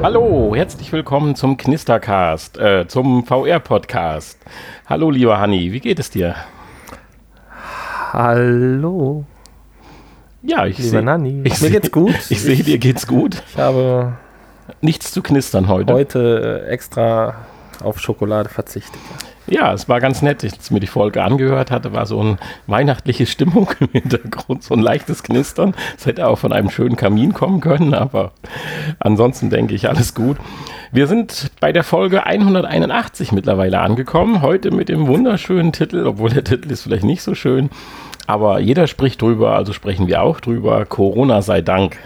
Hallo, herzlich willkommen zum Knistercast, zum VR-Podcast. Hallo, lieber Hanni, wie geht es dir? Hallo. Ja, lieber Nanni. Mir geht's gut. Ich sehe, dir geht's gut. Ich habe nichts zu knistern heute. Heute extra auf Schokolade verzichtet. Ja, es war ganz nett, als ich mir die Folge angehört hatte, war so eine weihnachtliche Stimmung im Hintergrund, so ein leichtes Knistern. Es hätte auch von einem schönen Kamin kommen können, aber ansonsten denke ich, alles gut. Wir sind bei der Folge 181 mittlerweile angekommen, heute mit dem wunderschönen Titel, obwohl der Titel ist vielleicht nicht so schön, aber jeder spricht drüber, also sprechen wir auch drüber, Corona sei Dank.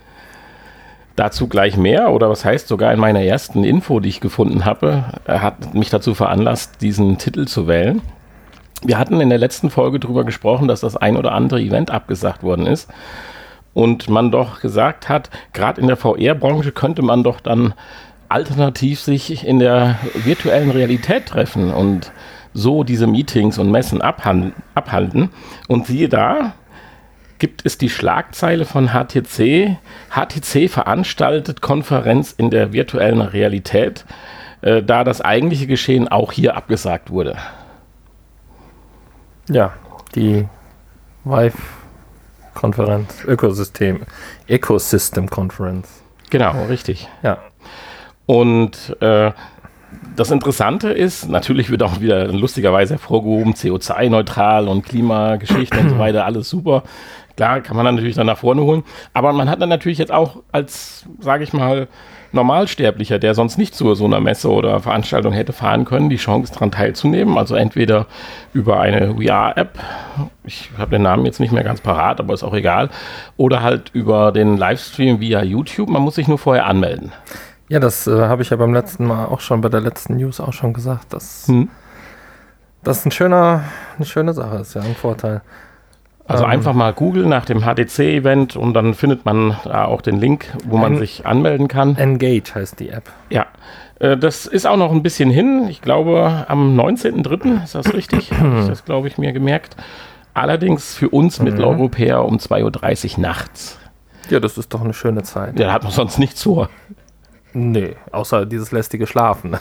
Dazu gleich mehr, oder was heißt, sogar in meiner ersten Info, die ich gefunden habe, hat mich dazu veranlasst, diesen Titel zu wählen. Wir hatten in der letzten Folge darüber gesprochen, dass das ein oder andere Event abgesagt worden ist und man doch gesagt hat, gerade in der VR-Branche könnte man doch dann alternativ sich in der virtuellen Realität treffen und so diese Meetings und Messen abhalten. Und siehe da, gibt es die Schlagzeile von HTC. HTC veranstaltet Konferenz in der virtuellen Realität, da das eigentliche Geschehen auch hier abgesagt wurde. Ja, die Vive-Konferenz, Ecosystem-Konferenz. Genau, richtig. Ja. Und das Interessante ist, natürlich wird auch wieder lustigerweise hervorgehoben, CO2-neutral und Klimageschichte und so weiter, alles super. Klar, kann man dann natürlich dann nach vorne holen. Aber man hat dann natürlich jetzt auch als, sage ich mal, Normalsterblicher, der sonst nicht zu so einer Messe oder Veranstaltung hätte fahren können, die Chance daran teilzunehmen. Also entweder über eine VR-App, ich habe den Namen jetzt nicht mehr ganz parat, aber ist auch egal, oder halt über den Livestream via YouTube. Man muss sich nur vorher anmelden. Ja, das habe ich ja beim letzten Mal auch schon, bei der letzten News auch schon gesagt, dass das eine schöne Sache ist, ja, ein Vorteil. Also einfach mal googeln nach dem HTC-Event und dann findet man da auch den Link, wo man sich anmelden kann. Engage heißt die App. Ja, das ist auch noch ein bisschen hin. Ich glaube, am 19.03. ist das richtig? Habe ich das, glaube ich, mir gemerkt. Allerdings für uns Mitteleuropäer um 2.30 Uhr nachts. Ja, das ist doch eine schöne Zeit. Ja, da hat man sonst nichts vor. Nee, außer dieses lästige Schlafen.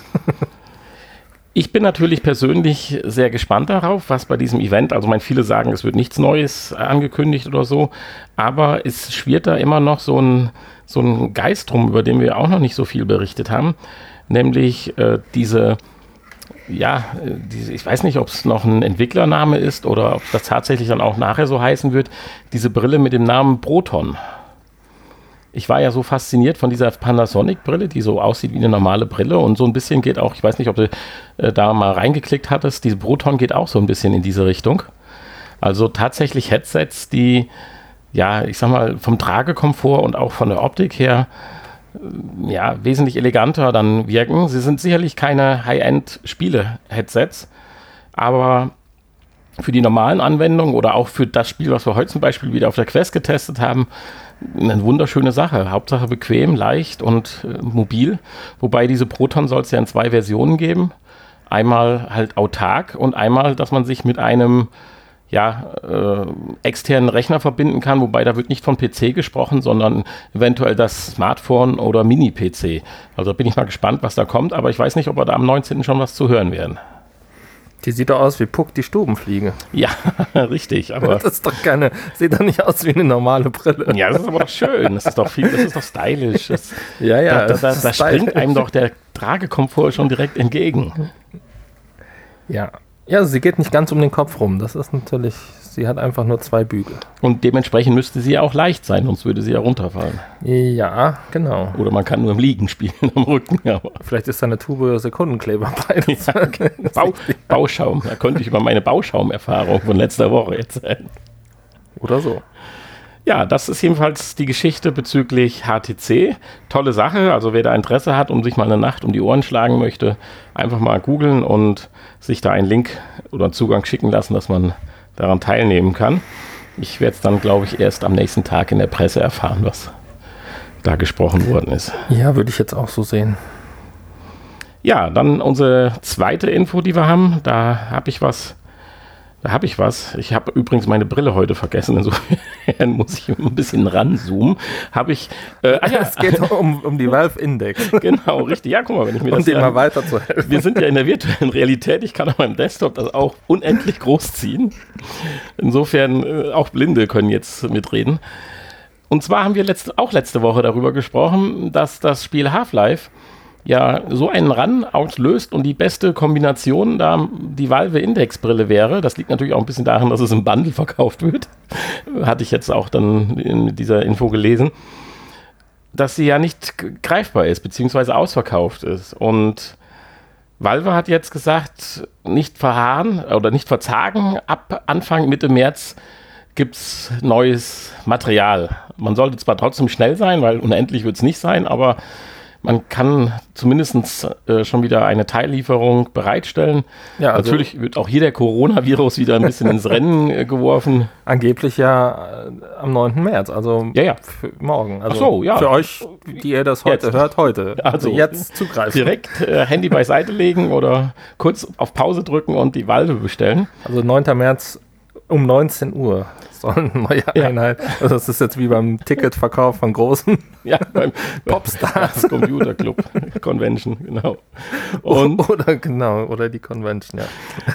Ich bin natürlich persönlich sehr gespannt darauf, was bei diesem Event, also viele sagen, es wird nichts Neues angekündigt oder so, aber es schwirrt da immer noch so ein Geist rum, über den wir auch noch nicht so viel berichtet haben, nämlich ich weiß nicht, ob es noch ein Entwicklername ist oder ob das tatsächlich dann auch nachher so heißen wird, diese Brille mit dem Namen Proton. Ich war ja so fasziniert von dieser Panasonic-Brille, die so aussieht wie eine normale Brille und so ein bisschen geht auch, ich weiß nicht, ob du da mal reingeklickt hattest, diese Proton geht auch so ein bisschen in diese Richtung. Also tatsächlich Headsets, die, ja, ich sag mal, vom Tragekomfort und auch von der Optik her, ja, wesentlich eleganter dann wirken. Sie sind sicherlich keine High-End-Spiele-Headsets, aber für die normalen Anwendungen oder auch für das Spiel, was wir heute zum Beispiel wieder auf der Quest getestet haben, eine wunderschöne Sache. Hauptsache bequem, leicht und mobil. Wobei diese Proton soll es ja in 2 Versionen geben. Einmal halt autark und einmal, dass man sich mit einem externen Rechner verbinden kann. Wobei da wird nicht von PC gesprochen, sondern eventuell das Smartphone oder Mini-PC. Also bin ich mal gespannt, was da kommt. Aber ich weiß nicht, ob wir da am 19. schon was zu hören werden. Die sieht doch aus wie Puck, die Stubenfliege. Ja, richtig. Aber das ist doch sieht doch nicht aus wie eine normale Brille. Ja, das ist aber doch schön. Das ist doch stylisch. Da springt einem doch der Tragekomfort schon direkt entgegen. Ja, sie geht nicht ganz um den Kopf rum. Das ist natürlich, sie hat einfach nur 2 Bügel. Und dementsprechend müsste sie ja auch leicht sein, sonst würde sie ja runterfallen. Ja, genau. Oder man kann nur im Liegen spielen am Rücken. Aber vielleicht ist da eine Tube Sekundenkleber bei. Ja, Bauschaum. Da könnte ich über meine Bauschaum-Erfahrung von letzter Woche erzählen. Oder so. Ja, das ist jedenfalls die Geschichte bezüglich HTC. Tolle Sache, also wer da Interesse hat und sich mal eine Nacht um die Ohren schlagen möchte, einfach mal googeln und sich da einen Link oder einen Zugang schicken lassen, dass man daran teilnehmen kann. Ich werde es dann, glaube ich, erst am nächsten Tag in der Presse erfahren, was da gesprochen worden ist. Ja, würde ich jetzt auch so sehen. Ja, dann unsere zweite Info, die wir haben. Da habe ich was Da habe ich was. Ich habe übrigens meine Brille heute vergessen, insofern muss ich ein bisschen ranzoomen. Es geht um die Valve Index. Genau, richtig. Ja, guck mal, wenn ich mir das... Um dir mal weiterzuhelfen. Wir sind ja in der virtuellen Realität. Ich kann auf meinem Desktop das auch unendlich groß ziehen. Insofern, auch Blinde können jetzt mitreden. Und zwar haben wir letzte Woche darüber gesprochen, dass das Spiel Half-Life ja so einen Run auslöst und die beste Kombination da die Valve Index-Brille wäre. Das liegt natürlich auch ein bisschen daran, dass es im Bundle verkauft wird. Hatte ich jetzt auch dann in dieser Info gelesen. Dass sie ja nicht greifbar ist, beziehungsweise ausverkauft ist. Und Valve hat jetzt gesagt, nicht verharren oder nicht verzagen. Ab Anfang Mitte März gibt es neues Material. Man sollte zwar trotzdem schnell sein, weil unendlich wird es nicht sein, aber man kann zumindest schon wieder eine Teillieferung bereitstellen. Ja, also natürlich wird auch hier der Coronavirus wieder ein bisschen ins Rennen geworfen. Angeblich ja am 9. März, also für morgen. Also ach so, ja. Für euch, die ihr das heute hört, heute. Also jetzt zugreifen. Direkt Handy beiseite legen oder kurz auf Pause drücken und die Valve bestellen. Also 9. März um 19 Uhr soll eine neue Einheit. Also das ist jetzt wie beim Ticketverkauf von großen beim Popstars. Computer Club Convention, genau. Oder die Convention, ja.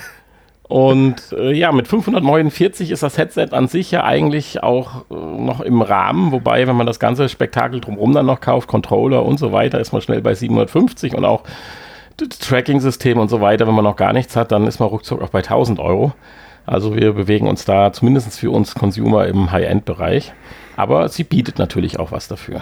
Und mit 549 ist das Headset an sich ja eigentlich auch noch im Rahmen, wobei, wenn man das ganze Spektakel drumherum dann noch kauft, Controller und so weiter, ist man schnell bei 750 und auch das Tracking-System und so weiter, wenn man noch gar nichts hat, dann ist man ruckzuck auch bei 1000 Euro. Also wir bewegen uns da zumindest für uns Consumer im High-End-Bereich. Aber sie bietet natürlich auch was dafür.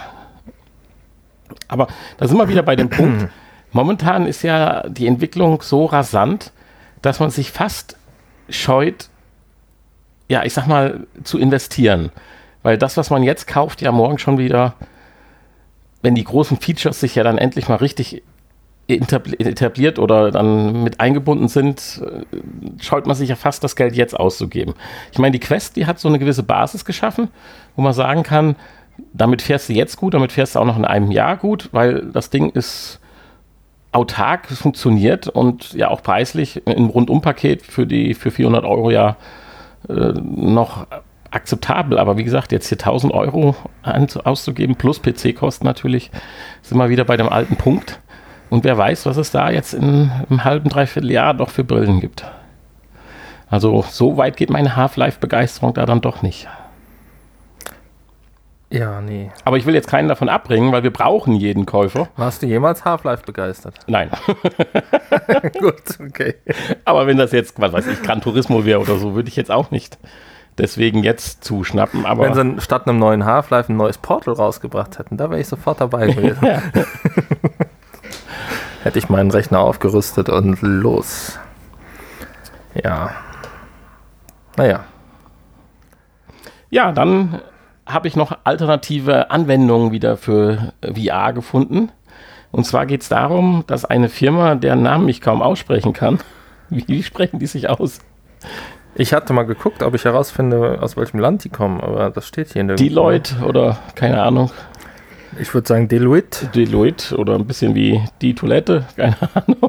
Aber da sind wir wieder bei dem Punkt. Momentan ist ja die Entwicklung so rasant, dass man sich fast scheut, ja, ich sag mal, zu investieren. Weil das, was man jetzt kauft, ja morgen schon wieder, wenn die großen Features sich ja dann endlich mal richtig etabliert oder dann mit eingebunden sind, scheut man sich ja fast, das Geld jetzt auszugeben. Ich meine, die Quest, die hat so eine gewisse Basis geschaffen, wo man sagen kann, damit fährst du jetzt gut, damit fährst du auch noch in einem Jahr gut, weil das Ding ist autark, es funktioniert und ja auch preislich im Rundumpaket für 400 Euro ja noch akzeptabel. Aber wie gesagt, jetzt hier 1000 Euro auszugeben, plus PC-Kosten natürlich, sind wir wieder bei dem alten Punkt. Und wer weiß, was es da jetzt im halben, dreiviertel Jahr doch für Brillen gibt. Also so weit geht meine Half-Life-Begeisterung da dann doch nicht. Ja, nee. Aber ich will jetzt keinen davon abbringen, weil wir brauchen jeden Käufer. Warst du jemals Half-Life begeistert? Nein. Gut, okay. Aber wenn das jetzt, was weiß ich, Gran Turismo wäre oder so, würde ich jetzt auch nicht deswegen jetzt zuschnappen. Aber wenn sie statt einem neuen Half-Life ein neues Portal rausgebracht hätten, da wäre ich sofort dabei gewesen. Ja. Hätte ich meinen Rechner aufgerüstet und los. Ja. Naja. Ja, dann habe ich noch alternative Anwendungen wieder für VR gefunden. Und zwar geht es darum, dass eine Firma, deren Namen ich kaum aussprechen kann, wie sprechen die sich aus? Ich hatte mal geguckt, ob ich herausfinde, aus welchem Land die kommen, aber das steht hier in der Deloitte oder keine Ahnung. Ich würde sagen Deloitte. Deloitte oder ein bisschen wie die Toilette, keine Ahnung.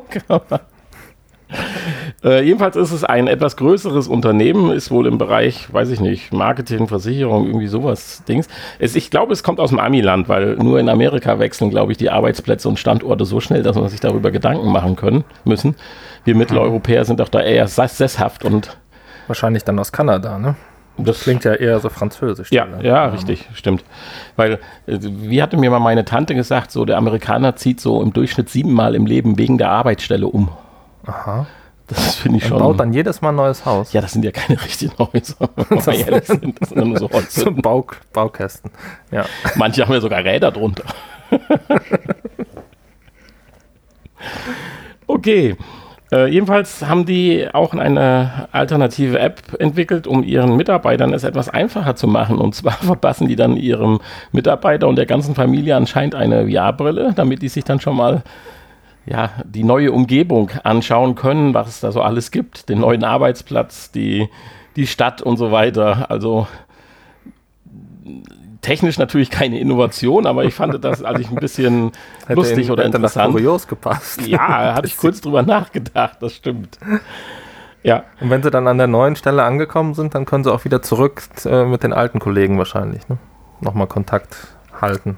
Jedenfalls ist es ein etwas größeres Unternehmen, ist wohl im Bereich, weiß ich nicht, Marketing, Versicherung, irgendwie sowas Dings. Ich glaube, es kommt aus dem Amiland, weil nur in Amerika wechseln, glaube ich, die Arbeitsplätze und Standorte so schnell, dass man sich darüber Gedanken machen müssen. Wir Mitteleuropäer sind doch da eher sesshaft und wahrscheinlich dann aus Kanada, ne? Das klingt ja eher so französisch. Ja, richtig, stimmt. Weil, wie hatte mir mal meine Tante gesagt, so der Amerikaner zieht so im Durchschnitt 7-mal im Leben wegen der Arbeitsstelle um. Aha. Das finde ich schon. Baut dann jedes Mal ein neues Haus. Ja, das sind ja keine richtigen Häuser. Das sind nur so Holz. So Baukästen. Ja. Manche haben ja sogar Räder drunter. Okay. Jedenfalls haben die auch eine alternative App entwickelt, um ihren Mitarbeitern es etwas einfacher zu machen. Und zwar verpassen die dann ihrem Mitarbeiter und der ganzen Familie anscheinend eine VR-Brille, damit die sich dann schon mal die neue Umgebung anschauen können, was es da so alles gibt. Den neuen Arbeitsplatz, die Stadt und so weiter. Also technisch natürlich keine Innovation, aber ich fand das eigentlich ein bisschen lustig oder interessant. Hätte kurios gepasst. Ja, hatte ich kurz drüber nachgedacht, das stimmt. Ja. Und wenn sie dann an der neuen Stelle angekommen sind, dann können sie auch wieder zurück mit den alten Kollegen wahrscheinlich, ne? Nochmal Kontakt halten.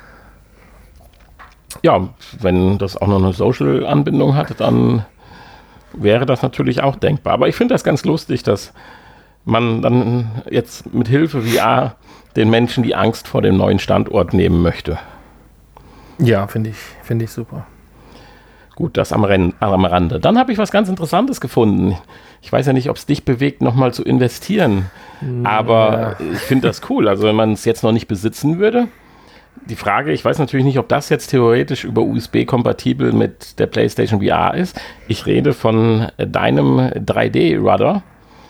Ja, wenn das auch noch eine Social-Anbindung hat, dann wäre das natürlich auch denkbar. Aber ich finde das ganz lustig, dass man dann jetzt mit Hilfe VR den Menschen die Angst vor dem neuen Standort nehmen möchte. Ja, finde ich super. Gut, das am Rande. Dann habe ich was ganz Interessantes gefunden. Ich weiß ja nicht, ob es dich bewegt, nochmal zu investieren. Aber ich finde das cool. Also wenn man es jetzt noch nicht besitzen würde. Die Frage, ich weiß natürlich nicht, ob das jetzt theoretisch über USB kompatibel mit der PlayStation VR ist. Ich rede von deinem 3D-Rudder,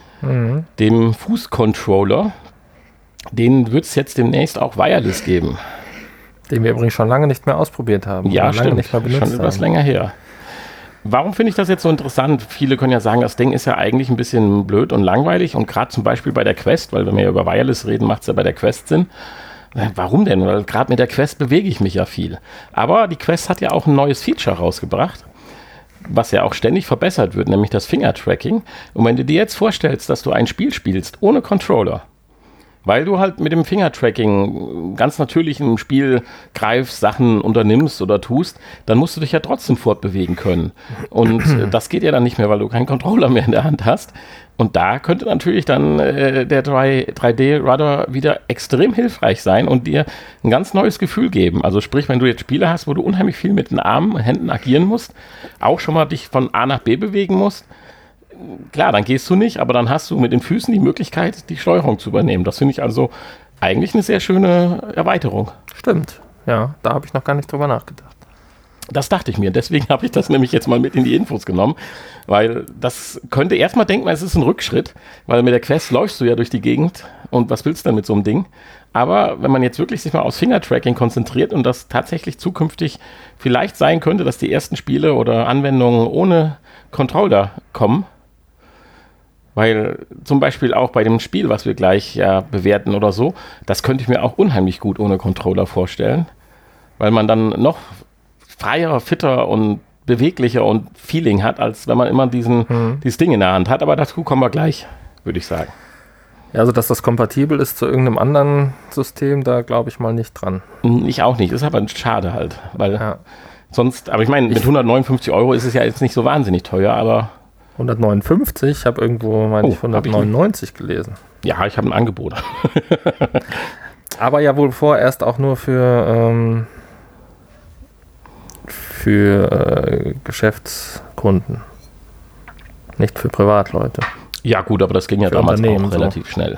dem Fußcontroller. Den wird es jetzt demnächst auch wireless geben. Den wir übrigens schon lange nicht mehr ausprobiert haben. Ja, lange stimmt. Nicht mehr benutzt schon etwas länger her. Warum finde ich das jetzt so interessant? Viele können ja sagen, das Ding ist ja eigentlich ein bisschen blöd und langweilig. Und gerade zum Beispiel bei der Quest, weil wenn wir ja über Wireless reden, macht es ja bei der Quest Sinn. Warum denn? Weil gerade mit der Quest bewege ich mich ja viel. Aber die Quest hat ja auch ein neues Feature rausgebracht, was ja auch ständig verbessert wird, nämlich das Finger-Tracking. Und wenn du dir jetzt vorstellst, dass du ein Spiel spielst ohne Controller, weil du halt mit dem Finger-Tracking ganz natürlich im Spiel greifst, Sachen unternimmst oder tust, dann musst du dich ja trotzdem fortbewegen können. Und das geht ja dann nicht mehr, weil du keinen Controller mehr in der Hand hast. Und da könnte natürlich dann der 3D-Rudder wieder extrem hilfreich sein und dir ein ganz neues Gefühl geben. Also sprich, wenn du jetzt Spiele hast, wo du unheimlich viel mit den Armen und Händen agieren musst, auch schon mal dich von A nach B bewegen musst, klar, dann gehst du nicht, aber dann hast du mit den Füßen die Möglichkeit, die Steuerung zu übernehmen. Das finde ich also eigentlich eine sehr schöne Erweiterung. Stimmt, ja, da habe ich noch gar nicht drüber nachgedacht. Das dachte ich mir, deswegen habe ich das nämlich jetzt mal mit in die Infos genommen, weil das könnte erstmal denken, es ist ein Rückschritt, weil mit der Quest läufst du ja durch die Gegend und was willst du denn mit so einem Ding? Aber wenn man jetzt wirklich sich mal aufs Fingertracking konzentriert und das tatsächlich zukünftig vielleicht sein könnte, dass die ersten Spiele oder Anwendungen ohne Controller kommen, weil zum Beispiel auch bei dem Spiel, was wir gleich ja bewerten oder so, das könnte ich mir auch unheimlich gut ohne Controller vorstellen, weil man dann noch freier, fitter und beweglicher und Feeling hat, als wenn man immer dieses Ding in der Hand hat. Aber dazu kommen wir gleich, würde ich sagen. Ja, also dass das kompatibel ist zu irgendeinem anderen System, da glaube ich mal nicht dran. Ich auch nicht, ist aber schade halt, weil sonst, aber ich meine, mit 159 € ist es ja jetzt nicht so wahnsinnig teuer, aber 159, ich habe irgendwo, meine ich, 199 gelesen. Ja, ich habe ein Angebot. Aber ja wohl vorerst auch nur für Geschäftskunden, nicht für Privatleute. Ja gut, aber das ging ja für damals Unternehmen auch relativ schnell.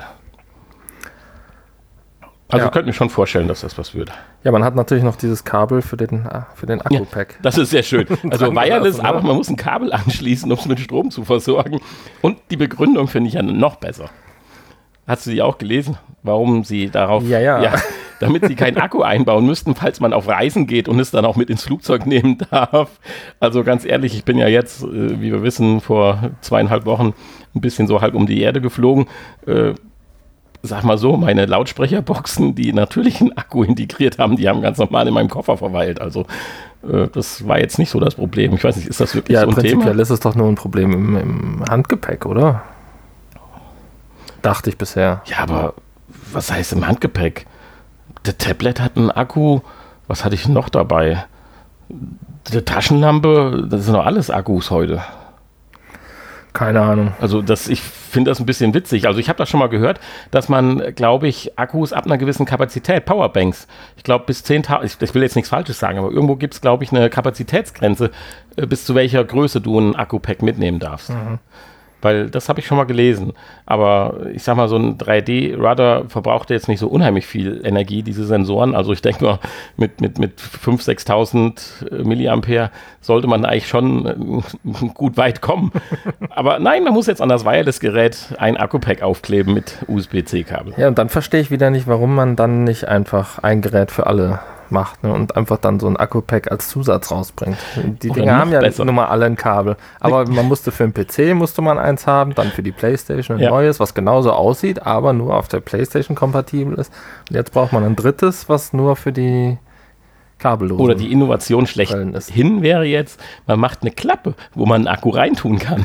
Also ich könnte mir schon vorstellen, dass das was wird. Ja, man hat natürlich noch dieses Kabel für den Akku-Pack. Ja, das ist sehr schön. Also Wireless, aber man muss ein Kabel anschließen, um es mit Strom zu versorgen. Und die Begründung finde ich ja noch besser. Hast du die auch gelesen? Warum sie darauf... Ja, damit sie keinen Akku einbauen müssten, falls man auf Reisen geht und es dann auch mit ins Flugzeug nehmen darf. Also ganz ehrlich, ich bin ja jetzt, wie wir wissen, vor 2,5 Wochen ein bisschen so halb um die Erde geflogen. Sag mal so, meine Lautsprecherboxen, die natürlich einen Akku integriert haben, die haben ganz normal in meinem Koffer verweilt. Also das war jetzt nicht so das Problem. Ich weiß nicht, ist das wirklich so ein Thema? Ja, prinzipiell ist es doch nur ein Problem im Handgepäck, oder? Dachte ich bisher. Ja, aber was heißt im Handgepäck? Der Tablet hat einen Akku. Was hatte ich noch dabei? Die Taschenlampe, das sind doch alles Akkus heute. Keine Ahnung. Also ich finde das ein bisschen witzig. Also ich habe das schon mal gehört, dass man, glaube ich, Akkus ab einer gewissen Kapazität, Powerbanks, ich glaube bis 10.000, ich will jetzt nichts Falsches sagen, aber irgendwo gibt es, glaube ich, eine Kapazitätsgrenze, bis zu welcher Größe du ein Akku-Pack mitnehmen darfst. Mhm. Weil das habe ich schon mal gelesen. Aber ich sag mal, so ein 3D-Rudder verbraucht jetzt nicht so unheimlich viel Energie, diese Sensoren. Also ich denke mal, mit 5.000, 6.000 Milliampere sollte man eigentlich schon gut weit kommen. Aber nein, man muss jetzt an das Wireless-Gerät ein Akku-Pack aufkleben mit USB-C-Kabel. Ja, und dann verstehe ich wieder nicht, warum man dann nicht einfach ein Gerät für alle macht, ne, und einfach dann so ein Akku-Pack als Zusatz rausbringt. Die Dinger haben ja nun mal alle ein Kabel. Aber man musste für einen PC eins haben, dann für die PlayStation ein neues, was genauso aussieht, aber nur auf der PlayStation kompatibel ist. Und jetzt braucht man ein drittes, was nur für die kabellosen oder die Innovation schlechthin wäre jetzt, man macht eine Klappe, wo man einen Akku reintun kann.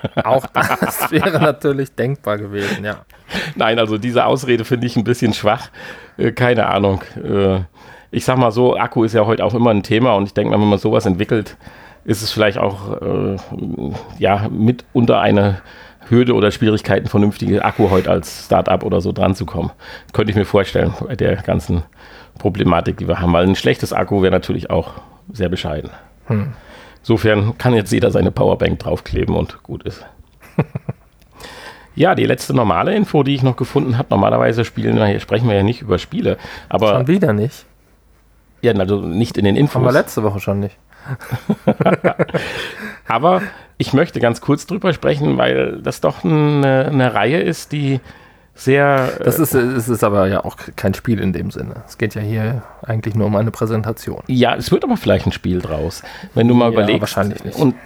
Auch das wäre natürlich denkbar gewesen, ja. Nein, also diese Ausrede finde ich ein bisschen schwach. Keine Ahnung. Ich sag mal so, Akku ist ja heute auch immer ein Thema und ich denke mal, wenn man sowas entwickelt, ist es vielleicht auch mitunter eine Hürde oder Schwierigkeiten, vernünftige Akku heute als Start-up oder so dran zu kommen. Könnte ich mir vorstellen, bei der ganzen Problematik, die wir haben. Weil ein schlechtes Akku wäre natürlich auch sehr bescheiden. Insofern kann jetzt jeder seine Powerbank draufkleben und gut ist. Ja, die letzte normale Info, die ich noch gefunden habe, normalerweise sprechen wir ja nicht über Spiele. Aber schon wieder nicht? Ja, also nicht in den Infos. Haben wir letzte Woche schon nicht. Aber ich möchte ganz kurz drüber sprechen, weil das doch eine Reihe ist, die sehr... Es ist aber ja auch kein Spiel in dem Sinne. Es geht ja hier eigentlich nur um eine Präsentation. Ja, es wird aber vielleicht ein Spiel draus, wenn du mal überlegst. Wahrscheinlich nicht. Und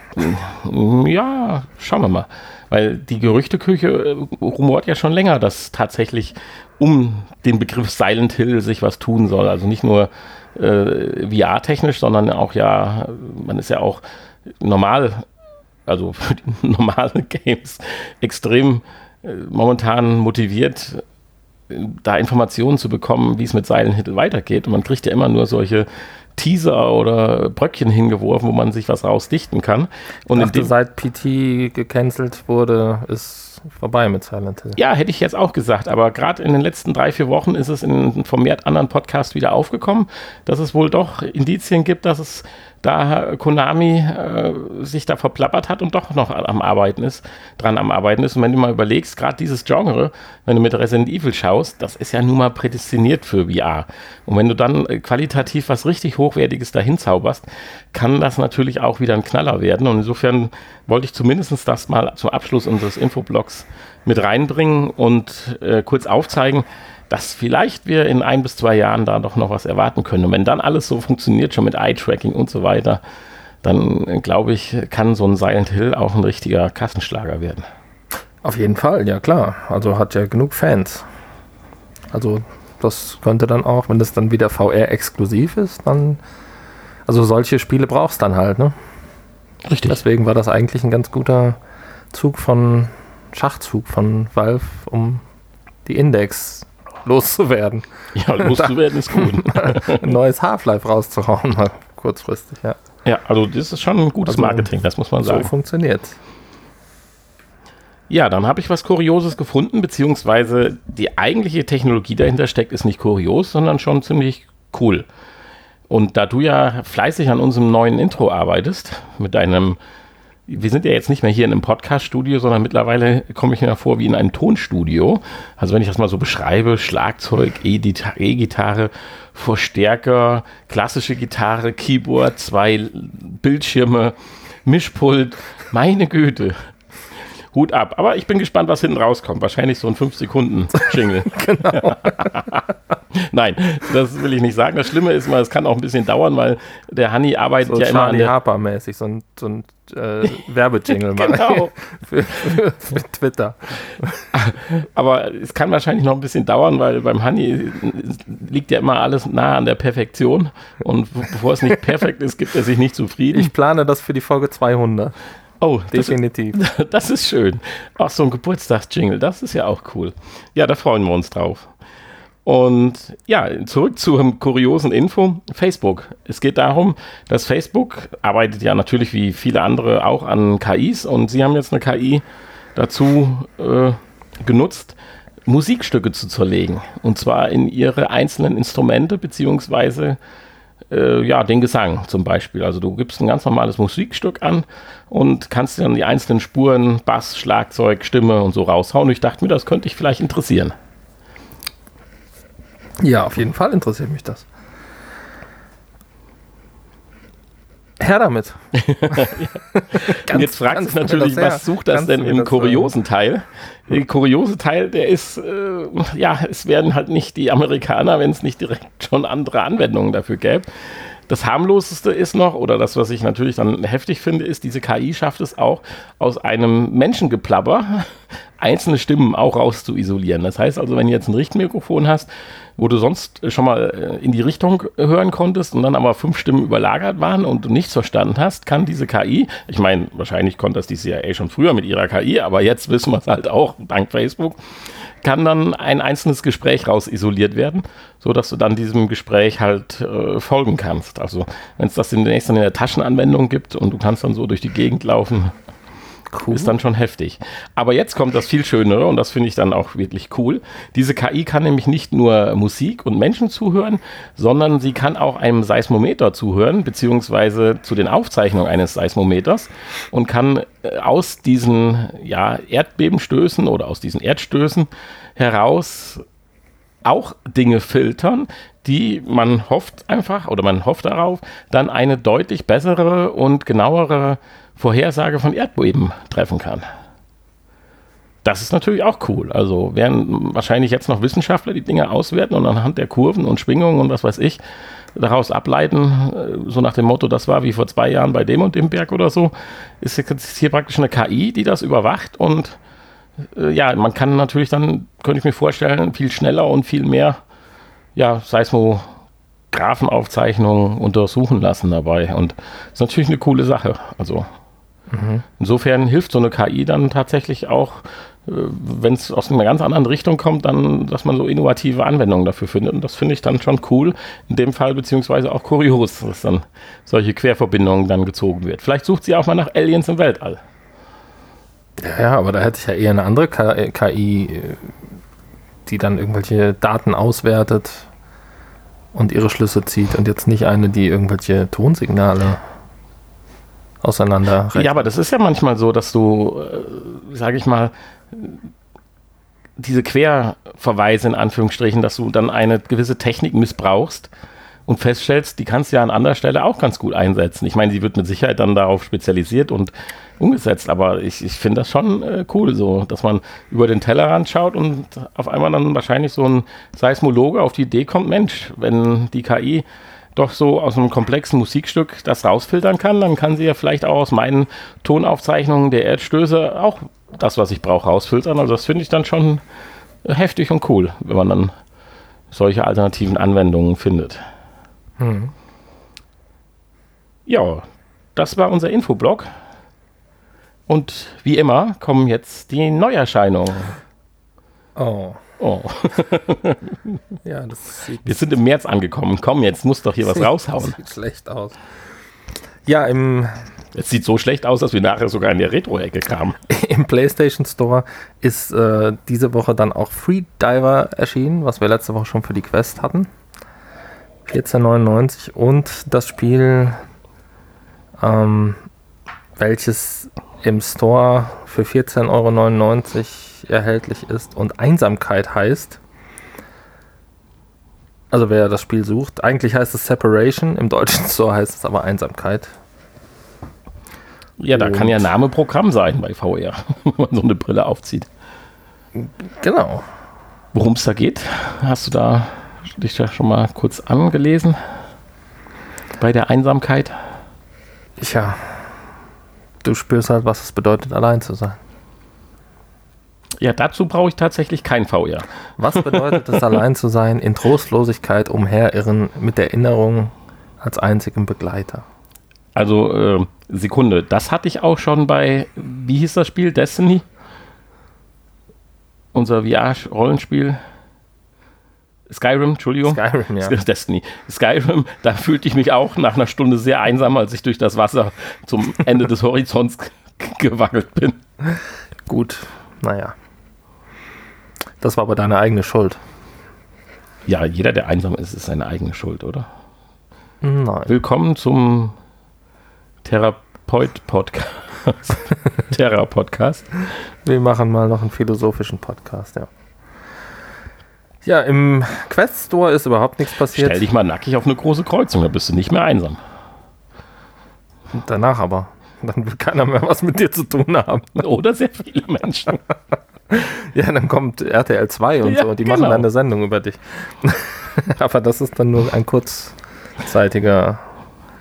ja, schauen wir mal. Weil die Gerüchteküche rumort ja schon länger, dass tatsächlich um den Begriff Silent Hill sich was tun soll. Also nicht nur VR-technisch, sondern auch man ist ja auch normal, also für die normalen Games extrem momentan motiviert, da Informationen zu bekommen, wie es mit Silent Hill weitergeht. Und man kriegt ja immer nur solche Teaser oder Bröckchen hingeworfen, wo man sich was rausdichten kann. Und seit PT gecancelt wurde, ist vorbei mit Silent Hill. Ja, hätte ich jetzt auch gesagt, aber gerade in den letzten 3-4 Wochen ist es in vermehrt anderen Podcasts wieder aufgekommen, dass es wohl doch Indizien gibt, dass es da Konami sich da verplappert hat und doch noch dran am Arbeiten ist. Und wenn du mal überlegst, gerade dieses Genre, wenn du mit Resident Evil schaust, das ist ja nun mal prädestiniert für VR. Und wenn du dann qualitativ was richtig Hochwertiges dahin zauberst, kann das natürlich auch wieder ein Knaller werden. Und insofern wollte ich zumindest das mal zum Abschluss unseres Infoblogs mit reinbringen und kurz aufzeigen, dass vielleicht wir in 1 bis 2 Jahren da doch noch was erwarten können. Und wenn dann alles so funktioniert, schon mit Eye-Tracking und so weiter, dann glaube ich, kann so ein Silent Hill auch ein richtiger Kassenschlager werden. Auf jeden Fall, ja klar. Also hat ja genug Fans. Also das könnte dann auch, wenn das dann wieder VR-exklusiv ist, dann, also solche Spiele brauchst dann halt, ne? Richtig. Deswegen war das eigentlich ein ganz guter Schachzug von Valve, um die Index loszuwerden. Ja, loszuwerden ist gut. Ein neues Half-Life rauszuhauen, mal kurzfristig, ja. Ja, also das ist schon ein gutes Marketing, das muss man sagen. So funktioniert. Ja, dann habe ich was Kurioses gefunden, beziehungsweise die eigentliche Technologie dahinter steckt, ist nicht kurios, sondern schon ziemlich cool. Und da du ja fleißig an unserem neuen Intro arbeitest, wir sind ja jetzt nicht mehr hier in einem Podcast-Studio, sondern mittlerweile komme ich mir vor wie in einem Tonstudio. Also wenn ich das mal so beschreibe, Schlagzeug, E-Gitarre, Verstärker, klassische Gitarre, Keyboard, 2 Bildschirme, Mischpult, meine Güte. Hut ab. Aber ich bin gespannt, was hinten rauskommt. Wahrscheinlich so ein 5-Sekunden-Jingle. Genau. Nein, das will ich nicht sagen. Das Schlimme ist mal, es kann auch ein bisschen dauern, weil der Hanni arbeitet so ja immer an Charlie Harper-mäßig, so ein Werbejingle genau. für Twitter. Aber es kann wahrscheinlich noch ein bisschen dauern, weil beim Hanni liegt ja immer alles nah an der Perfektion. Und bevor es nicht perfekt ist, gibt er sich nicht zufrieden. Ich plane das für die Folge 200. Oh, definitiv. Das ist schön. Auch so ein Geburtstagsjingle, das ist ja auch cool. Ja, da freuen wir uns drauf. Und ja, zurück zur kuriosen Info, Facebook. Es geht darum, dass Facebook arbeitet ja natürlich wie viele andere auch an KIs und sie haben jetzt eine KI dazu genutzt, Musikstücke zu zerlegen. Und zwar in ihre einzelnen Instrumente beziehungsweise den Gesang zum Beispiel. Also du gibst ein ganz normales Musikstück an und kannst dann die einzelnen Spuren, Bass, Schlagzeug, Stimme und so raushauen. Und ich dachte mir, das könnte dich vielleicht interessieren. Ja, auf jeden Fall interessiert mich das. Her damit. Und jetzt fragt sich natürlich, was sucht das denn im kuriosen Teil? Der kuriose Teil, der ist, es werden halt nicht die Amerikaner, wenn es nicht direkt schon andere Anwendungen dafür gäbe. Das harmloseste ist noch, oder das, was ich natürlich dann heftig finde, ist, diese KI schafft es auch, aus einem Menschengeplapper einzelne Stimmen auch raus zu isolieren. Das heißt also, wenn du jetzt ein Richtmikrofon hast, wo du sonst schon mal in die Richtung hören konntest und dann aber 5 Stimmen überlagert waren und du nichts verstanden hast, kann diese KI, ich meine, wahrscheinlich konnte das die CIA schon früher mit ihrer KI, aber jetzt wissen wir es halt auch, dank Facebook, kann dann ein einzelnes Gespräch raus isoliert werden, sodass du dann diesem Gespräch halt folgen kannst. Also wenn es das demnächst dann in der Taschenanwendung gibt und du kannst dann so durch die Gegend laufen, cool. Ist dann schon heftig. Aber jetzt kommt das viel Schönere und das finde ich dann auch wirklich cool. Diese KI kann nämlich nicht nur Musik und Menschen zuhören, sondern sie kann auch einem Seismometer zuhören, beziehungsweise zu den Aufzeichnungen eines Seismometers und kann aus diesen Erdbebenstößen oder aus diesen Erdstößen heraus auch Dinge filtern, die man hofft darauf, dann eine deutlich bessere und genauere Vorhersage von Erdbeben treffen kann. Das ist natürlich auch cool. Also werden wahrscheinlich jetzt noch Wissenschaftler die Dinge auswerten und anhand der Kurven und Schwingungen und was weiß ich daraus ableiten, so nach dem Motto, das war wie vor 2 Jahren bei dem und dem Berg oder so, ist jetzt hier praktisch eine KI, die das überwacht und man kann natürlich dann, könnte ich mir vorstellen, viel schneller und viel mehr Seismographenaufzeichnungen untersuchen lassen dabei und das ist natürlich eine coole Sache. Also insofern hilft so eine KI dann tatsächlich auch, wenn es aus einer ganz anderen Richtung kommt, dann, dass man so innovative Anwendungen dafür findet. Und das finde ich dann schon cool, in dem Fall, beziehungsweise auch kurios, dass dann solche Querverbindungen dann gezogen wird. Vielleicht sucht sie auch mal nach Aliens im Weltall. Ja, aber da hätte ich ja eher eine andere KI, die dann irgendwelche Daten auswertet und ihre Schlüsse zieht und jetzt nicht eine, die irgendwelche Tonsignale auseinander rechnen. Ja, aber das ist ja manchmal so, dass du, sage ich mal, diese Querverweise in Anführungsstrichen, dass du dann eine gewisse Technik missbrauchst und feststellst, die kannst du ja an anderer Stelle auch ganz gut einsetzen. Ich meine, sie wird mit Sicherheit dann darauf spezialisiert und umgesetzt, aber ich finde das schon cool, so, dass man über den Tellerrand schaut und auf einmal dann wahrscheinlich so ein Seismologe auf die Idee kommt, Mensch, wenn die KI doch so aus einem komplexen Musikstück das rausfiltern kann, dann kann sie ja vielleicht auch aus meinen Tonaufzeichnungen der Erdstöße auch das, was ich brauche, rausfiltern. Also das finde ich dann schon heftig und cool, wenn man dann solche alternativen Anwendungen findet. Ja, das war unser Infoblog. Und wie immer kommen jetzt die Neuerscheinungen. Oh. Ja, wir sind im März angekommen. Komm, jetzt muss doch hier was raushauen. Sieht schlecht aus. Ja, es sieht so schlecht aus, dass wir nachher sogar in der Retro-Ecke kamen. Im PlayStation Store ist diese Woche dann auch Freediver erschienen, was wir letzte Woche schon für die Quest hatten. 14,99 und das Spiel, welches im Store für 14,99 € erhältlich ist und Einsamkeit heißt. Also wer das Spiel sucht, eigentlich heißt es Separation, im deutschen Store heißt es aber Einsamkeit. Ja, da kann ja Name Programm sein bei VR, wenn man so eine Brille aufzieht. Genau. Worum es da geht, hast du dich da schon mal kurz angelesen? Bei der Einsamkeit? Ja, du spürst halt, was es bedeutet, allein zu sein. Ja, dazu brauche ich tatsächlich kein VR. Was bedeutet es, allein zu sein, in Trostlosigkeit umherirren, mit Erinnerung als einzigem Begleiter? Also, Sekunde, das hatte ich auch schon bei, wie hieß das Spiel? Destiny? Unser VR-Rollenspiel. Skyrim, Entschuldigung. Skyrim, ja. Destiny. Skyrim, da fühlte ich mich auch nach einer Stunde sehr einsam, als ich durch das Wasser zum Ende des Horizonts gewackelt bin. Gut, naja. Das war aber deine eigene Schuld. Ja, jeder, der einsam ist, ist seine eigene Schuld, oder? Nein. Willkommen zum Therapeut-Podcast. Thera-Podcast. Wir machen mal noch einen philosophischen Podcast, ja. Ja, im Quest Store ist überhaupt nichts passiert. Stell dich mal nackig auf eine große Kreuzung, da bist du nicht mehr einsam. Danach aber. Dann will keiner mehr was mit dir zu tun haben. Oder sehr viele Menschen. Ja, dann kommt RTL 2 und so, die machen dann eine Sendung über dich. Aber das ist dann nur ein kurzzeitiger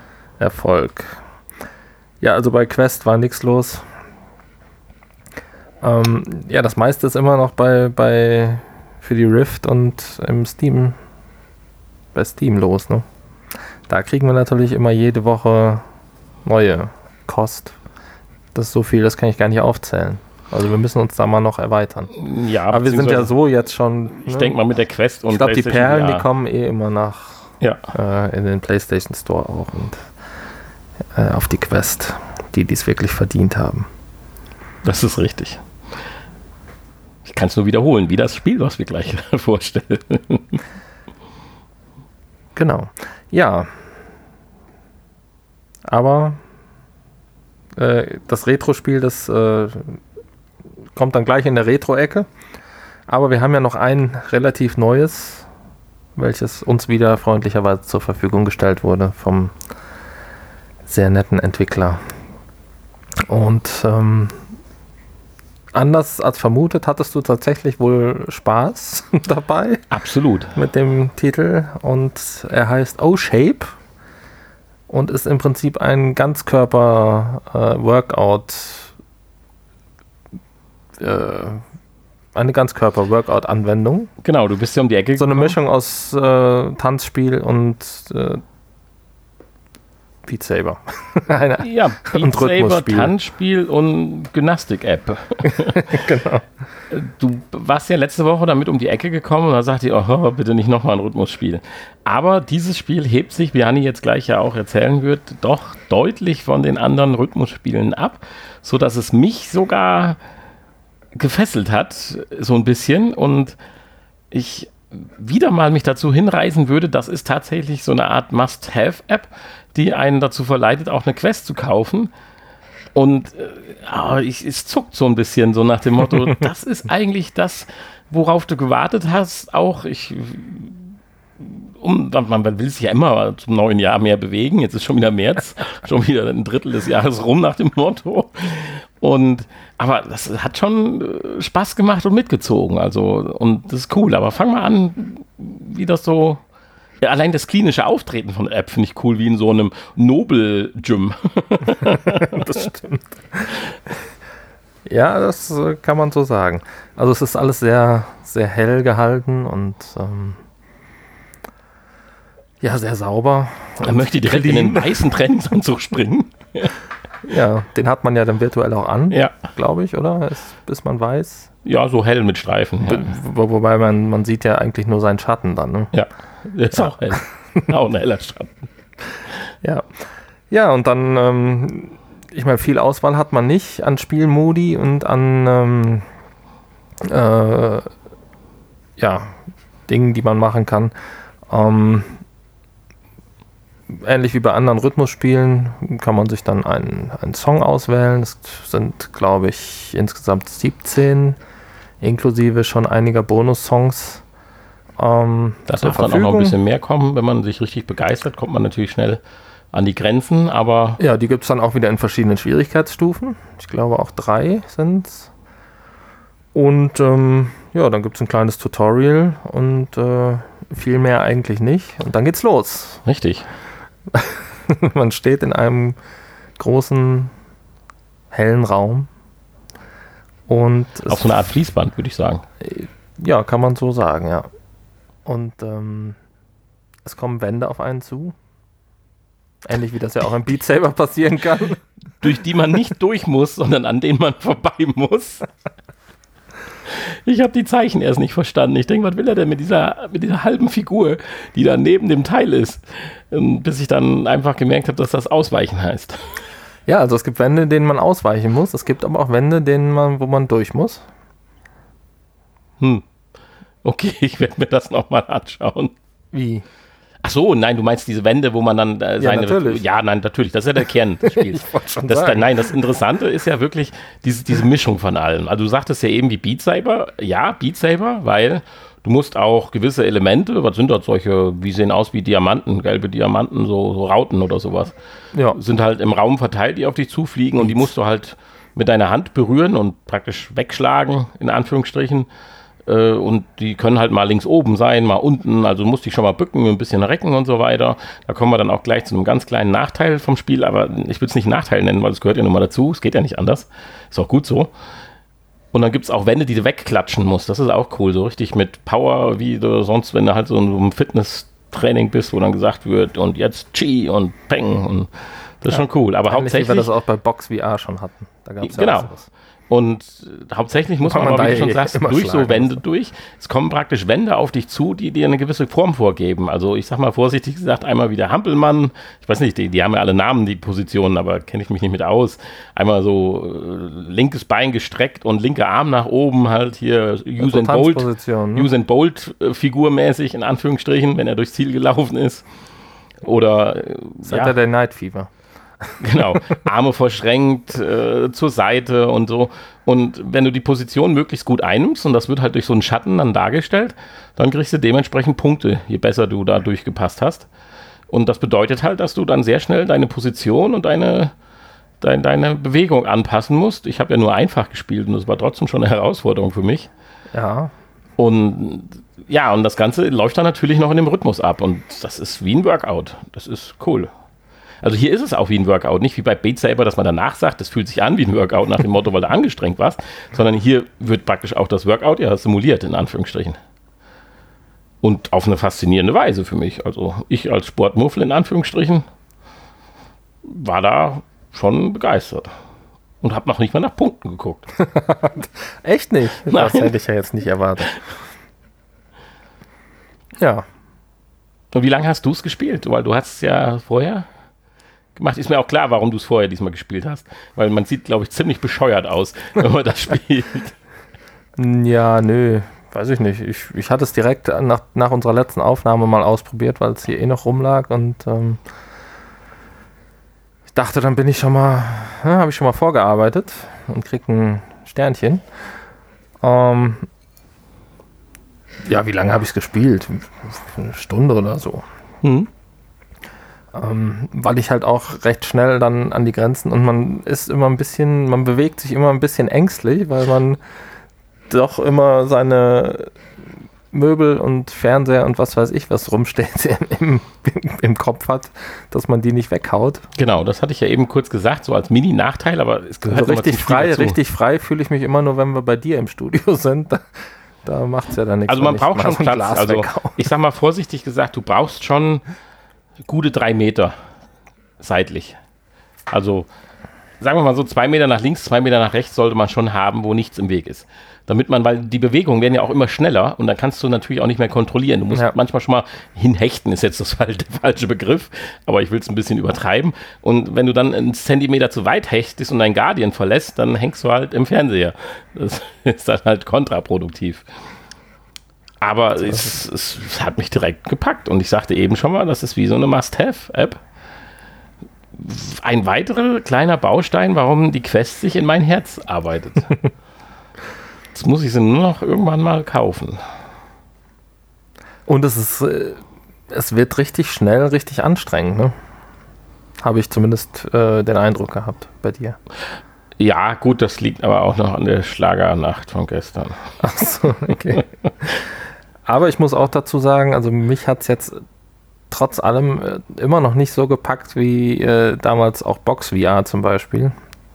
Erfolg. Ja, also bei Quest war nichts los. Ja, das meiste ist immer noch für die Rift und bei Steam los, ne? Da kriegen wir natürlich immer jede Woche neue Kost. Das ist so viel, das kann ich gar nicht aufzählen. Also wir müssen uns da mal noch erweitern. Ja, aber wir sind ja so jetzt schon... Ne? Ich denke mal mit der Quest und ich glaube, die Perlen, die kommen immer in den PlayStation Store auch und auf die Quest, die es wirklich verdient haben. Das ist richtig. Ich kann es nur wiederholen, wie das Spiel, was wir gleich vorstellen. Genau. Ja. Aber das Retro-Spiel, das kommt dann gleich in der Retro-Ecke. Aber wir haben ja noch ein relativ neues, welches uns wieder freundlicherweise zur Verfügung gestellt wurde vom sehr netten Entwickler. Und anders als vermutet, hattest du tatsächlich wohl Spaß dabei. Absolut. Mit dem Titel. Und er heißt O-Shape und ist im Prinzip ein Ganzkörper-Workout. Eine Ganzkörper-Workout-Anwendung. Genau, du bist ja um die Ecke gekommen. So eine Mischung aus Tanzspiel und Beat Saber. Ja, Beat Saber, Tanzspiel und Gymnastik-App. Genau. Du warst ja letzte Woche damit um die Ecke gekommen und da sagte ich, oh, bitte nicht nochmal ein Rhythmusspiel. Aber dieses Spiel hebt sich, wie Hanni jetzt gleich ja auch erzählen wird, doch deutlich von den anderen Rhythmusspielen ab, sodass es mich sogar gefesselt hat, so ein bisschen, und ich wieder mal mich dazu hinreißen würde, das ist tatsächlich so eine Art Must-Have-App, die einen dazu verleitet, auch eine Quest zu kaufen. Und es zuckt so ein bisschen so nach dem Motto, das ist eigentlich das, worauf du gewartet hast. Auch man will sich ja immer zum neuen Jahr mehr bewegen. Jetzt ist schon wieder März, schon wieder ein Drittel des Jahres rum nach dem Motto. Aber das hat schon Spaß gemacht und mitgezogen. Und das ist cool. Aber fang mal an, wie das so... Ja, allein das klinische Auftreten von der App finde ich cool, wie in so einem Nobel-Gym. Das stimmt. Ja, das kann man so sagen. Also es ist alles sehr, sehr hell gehalten und sehr sauber. Man möchte direkt in den weißen Trainingsanzug springen. Ja, den hat man ja dann virtuell auch an, glaube ich, oder? Bis man weiß. Ja, so hell mit Streifen. Ja. Wobei man sieht ja eigentlich nur seinen Schatten dann, ne? Ja, ist auch hell. Auch ein heller Schatten. Ja. Ja, und dann, ich meine, viel Auswahl hat man nicht an Spielmodi und an Dingen, die man machen kann. Ähnlich wie bei anderen Rhythmusspielen kann man sich dann einen Song auswählen. Das sind, glaube ich, insgesamt 17, inklusive schon einiger Bonus-Songs. Da darf dann auch noch ein bisschen mehr kommen. Wenn man sich richtig begeistert, kommt man natürlich schnell an die Grenzen. Aber ja, die gibt es dann auch wieder in verschiedenen Schwierigkeitsstufen. Ich glaube auch 3 sind es. Und dann gibt es ein kleines Tutorial und viel mehr eigentlich nicht. Und dann geht's los. Richtig. Man steht in einem großen, hellen Raum. Und auf so eine Art Fließband, würde ich sagen. Ja, kann man so sagen, ja. Und es kommen Wände auf einen zu. Ähnlich wie das ja auch im Beat Saber passieren kann. Durch die man nicht durch muss, sondern an denen man vorbei muss. Ich habe die Zeichen erst nicht verstanden. Ich denke, was will er denn mit dieser halben Figur, die da neben dem Teil ist? Bis ich dann einfach gemerkt habe, dass das Ausweichen heißt. Ja, also es gibt Wände, denen man ausweichen muss. Es gibt aber auch Wände, wo man durch muss. Okay, ich werde mir das nochmal anschauen. Wie? Ach so, nein, du meinst diese Wände, wo man dann seine... Ja, natürlich. Ja, nein, natürlich, das ist ja der Kern des Spiels. Ich wollte schon sagen. Nein, das Interessante ist ja wirklich diese Mischung von allem. Also du sagtest ja eben wie Beat Saber. Ja, Beat Saber, weil du musst auch gewisse Elemente, was sind das solche, wie sehen aus wie Diamanten, gelbe Diamanten, so Rauten oder sowas, sind halt im Raum verteilt, die auf dich zufliegen und die musst du halt mit deiner Hand berühren und praktisch wegschlagen, in Anführungsstrichen. Und die können halt mal links oben sein, mal unten, also du musst dich schon mal bücken, ein bisschen recken und so weiter. Da kommen wir dann auch gleich zu einem ganz kleinen Nachteil vom Spiel, aber ich würde es nicht Nachteil nennen, weil es gehört ja nun mal dazu, es geht ja nicht anders, ist auch gut so. Und dann gibt es auch Wände, die du wegklatschen musst. Das ist auch cool, so richtig mit Power, wie du sonst, wenn du halt so in so einem Fitness-Training bist, wo dann gesagt wird, und jetzt Chi und Peng. Und das ist schon cool. Aber hauptsächlich, wie wir das auch bei Box VR schon hatten. Da gab's genau. Und hauptsächlich muss man aber, wie du schon sagst, durch so Wände durch. Es kommen praktisch Wände auf dich zu, die dir eine gewisse Form vorgeben. Also ich sag mal vorsichtig gesagt, einmal wie der Hampelmann. Ich weiß nicht, die haben ja alle Namen, die Positionen, aber kenne ich mich nicht mit aus. Einmal so linkes Bein gestreckt und linker Arm nach oben, halt hier Usain Bolt figurmäßig, in Anführungsstrichen, wenn er durchs Ziel gelaufen ist. Oder Saturday Night Fever. Genau, Arme verschränkt zur Seite und so. Und wenn du die Position möglichst gut einnimmst, und das wird halt durch so einen Schatten dann dargestellt, dann kriegst du dementsprechend Punkte, je besser du da durchgepasst hast. Und das bedeutet halt, dass du dann sehr schnell deine Position und deine Bewegung anpassen musst. Ich habe ja nur einfach gespielt und das war trotzdem schon eine Herausforderung für mich. Ja. Und das Ganze läuft dann natürlich noch in dem Rhythmus ab. Und das ist wie ein Workout. Das ist cool. Also hier ist es auch wie ein Workout, nicht wie bei Beat Saber, dass man danach sagt, das fühlt sich an wie ein Workout nach dem Motto, weil du angestrengt warst, sondern hier wird praktisch auch das Workout simuliert, in Anführungsstrichen. Und auf eine faszinierende Weise für mich. Also ich als Sportmuffel, in Anführungsstrichen, war da schon begeistert. Und habe noch nicht mal nach Punkten geguckt. Echt nicht? Das hätte ich ja jetzt nicht erwartet. Ja. Und wie lange hast du es gespielt? Weil du hast es ja vorher gemacht. Ist mir auch klar, warum du es vorher diesmal gespielt hast. Weil man sieht, glaube ich, ziemlich bescheuert aus, wenn man das spielt. Ja, nö. Weiß ich nicht. Ich hatte es direkt nach unserer letzten Aufnahme mal ausprobiert, weil es hier noch rumlag und ich dachte, dann bin ich habe ich schon mal vorgearbeitet und krieg ein Sternchen. Ja, wie lange habe ich es gespielt? Eine Stunde oder so. Weil ich halt auch recht schnell dann an die Grenzen und man bewegt sich immer ein bisschen ängstlich, weil man doch immer seine Möbel und Fernseher und was weiß ich, was rumsteht im Kopf hat, dass man die nicht weghaut. Genau, das hatte ich ja eben kurz gesagt, so als Mini-Nachteil, aber es gehört also richtig frei fühle ich mich immer nur, wenn wir bei dir im Studio sind. Da macht es ja dann nichts. Also man braucht schon Platz. Also ich sag mal vorsichtig gesagt, du brauchst schon gute 3 Meter seitlich. Also sagen wir mal so 2 Meter nach links, 2 Meter nach rechts sollte man schon haben, wo nichts im Weg ist. Weil die Bewegungen werden ja auch immer schneller und dann kannst du natürlich auch nicht mehr kontrollieren. Du musst manchmal schon mal hinhechten, ist jetzt der falsche Begriff, aber ich will es ein bisschen übertreiben. Und wenn du dann einen Zentimeter zu weit hechtest und dein Guardian verlässt, dann hängst du halt im Fernseher. Das ist dann halt kontraproduktiv. Aber es hat mich direkt gepackt und ich sagte eben schon mal, das ist wie so eine Must-Have-App. Ein weiterer kleiner Baustein, warum die Quest sich in mein Herz arbeitet. Jetzt muss ich sie nur noch irgendwann mal kaufen. Und es wird richtig schnell, richtig anstrengend, ne? Habe ich zumindest den Eindruck gehabt bei dir. Ja, gut, das liegt aber auch noch an der Schlagernacht von gestern. Ach so, okay. Aber ich muss auch dazu sagen, also mich hat es jetzt trotz allem immer noch nicht so gepackt wie damals auch Box VR zum Beispiel.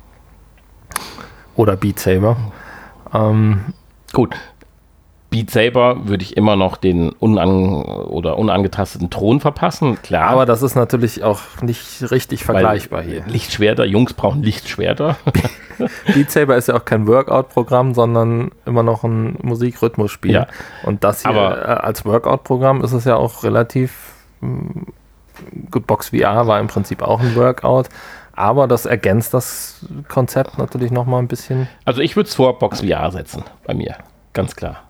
Oder Beat Saber. Gut. Beat Saber würde ich immer noch den unangetasteten Thron verpassen, klar. Aber das ist natürlich auch nicht richtig vergleichbar hier. Lichtschwerter, Jungs brauchen Lichtschwerter. Beat Saber ist ja auch kein Workout-Programm, sondern immer noch ein Musikrhythmusspiel. Ja. Und das hier als Workout-Programm ist es ja auch relativ gut. Box VR war im Prinzip auch ein Workout, aber das ergänzt das Konzept natürlich nochmal ein bisschen. Also ich würde es vor Box VR setzen, bei mir, ganz klar.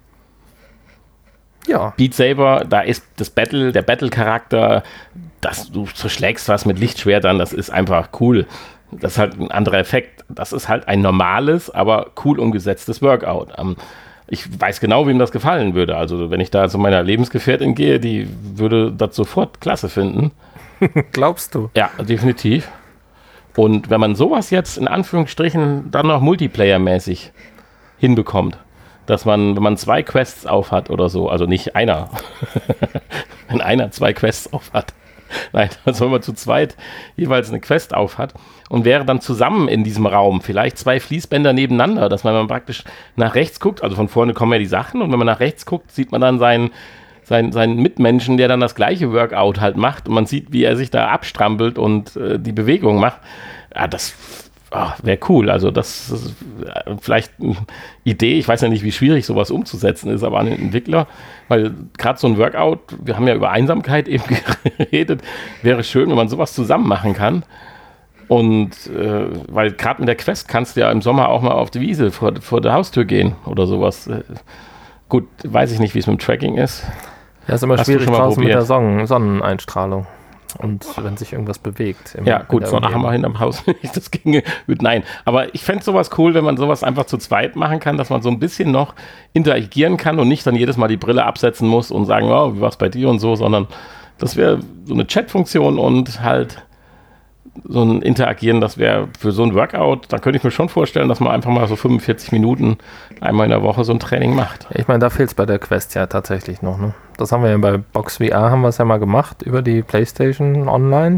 Ja. Beat Saber, da ist der Battle-Charakter, dass du zerschlägst was mit Lichtschwertern, das ist einfach cool. Das ist halt ein anderer Effekt. Das ist halt ein normales, aber cool umgesetztes Workout. Ich weiß genau, wem das gefallen würde. Also wenn ich da zu meiner Lebensgefährtin gehe, die würde das sofort klasse finden. Glaubst du? Ja, definitiv. Und wenn man sowas jetzt in Anführungsstrichen dann noch Multiplayer-mäßig hinbekommt, dass man, wenn man 2 Quests auf hat oder so, also nicht einer, wenn einer 2 Quests auf hat, Nein, also wenn man zu zweit jeweils eine Quest auf hat und wäre dann zusammen in diesem Raum, vielleicht 2 Fließbänder nebeneinander, dass man praktisch nach rechts guckt, also von vorne kommen ja die Sachen und wenn man nach rechts guckt, sieht man dann seinen Mitmenschen, der dann das gleiche Workout halt macht und man sieht, wie er sich da abstrampelt und die Bewegung macht. Ja, das wäre cool. Also das ist vielleicht eine Idee. Ich weiß ja nicht, wie schwierig sowas umzusetzen ist, aber an den Entwickler, weil gerade so ein Workout, wir haben ja über Einsamkeit eben geredet, wäre schön, wenn man sowas zusammen machen kann. Und weil gerade mit der Quest kannst du ja im Sommer auch mal auf die Wiese vor der Haustür gehen oder sowas. Gut, weiß ich nicht, wie es mit dem Tracking ist. Ja, ist immer schwierig draußen mit der Sonneneinstrahlung. Und wenn sich irgendwas bewegt. Ja, gut, Sonne haben wir hinterm Haus nicht, das ginge. Nein, aber ich fände sowas cool, wenn man sowas einfach zu zweit machen kann, dass man so ein bisschen noch interagieren kann und nicht dann jedes Mal die Brille absetzen muss und sagen, oh, wie war es bei dir und so, sondern das wäre so eine Chat-Funktion und halt so ein Interagieren, das wäre für so ein Workout, da könnte ich mir schon vorstellen, dass man einfach mal so 45 Minuten einmal in der Woche so ein Training macht. Ich meine, da fehlt es bei der Quest ja tatsächlich noch, ne? Das haben wir ja bei Box VR, haben wir es ja mal gemacht, über die PlayStation Online.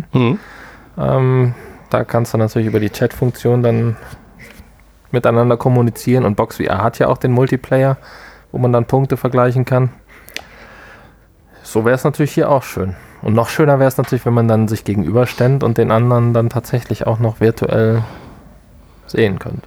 Da kannst du natürlich über die Chat-Funktion dann miteinander kommunizieren und Box VR hat ja auch den Multiplayer, wo man dann Punkte vergleichen kann. So wäre es natürlich hier auch schön. Und noch schöner wäre es natürlich, wenn man dann sich gegenübersteht und den anderen dann tatsächlich auch noch virtuell sehen könnte.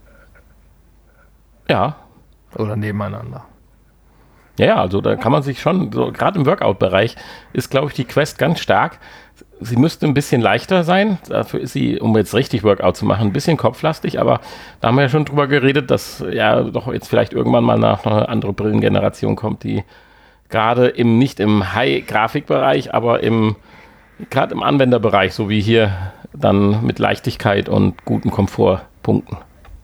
Ja. Oder nebeneinander. Ja, also da kann man sich schon, so gerade im Workout-Bereich ist, glaube ich, die Quest ganz stark. Sie müsste ein bisschen leichter sein. Dafür ist sie, um jetzt richtig Workout zu machen, ein bisschen kopflastig. Aber da haben wir ja schon drüber geredet, dass ja doch jetzt vielleicht irgendwann mal noch eine andere Brillengeneration kommt, die gerade nicht im High-Grafikbereich, aber gerade im Anwenderbereich, so wie hier, dann mit Leichtigkeit und gutem Komfort punkten.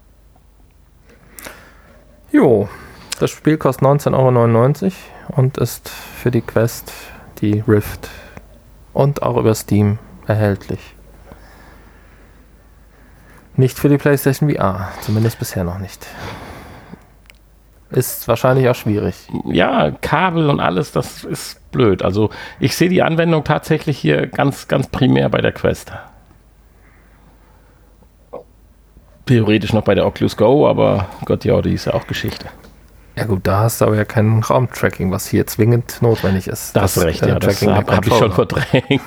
Jo, das Spiel kostet 19,99 € und ist für die Quest, die Rift und auch über Steam erhältlich. Nicht für die PlayStation VR, zumindest bisher noch nicht. Ist wahrscheinlich auch schwierig. Ja, Kabel und alles, das ist blöd. Also ich sehe die Anwendung tatsächlich hier ganz, ganz primär bei der Quest. Theoretisch noch bei der Oculus Go, aber Gott, ja, die ist ja auch Geschichte. Ja gut, da hast du aber ja kein Raumtracking, was hier zwingend notwendig ist. Da hast du recht, ja, das habe ich schon verdrängt.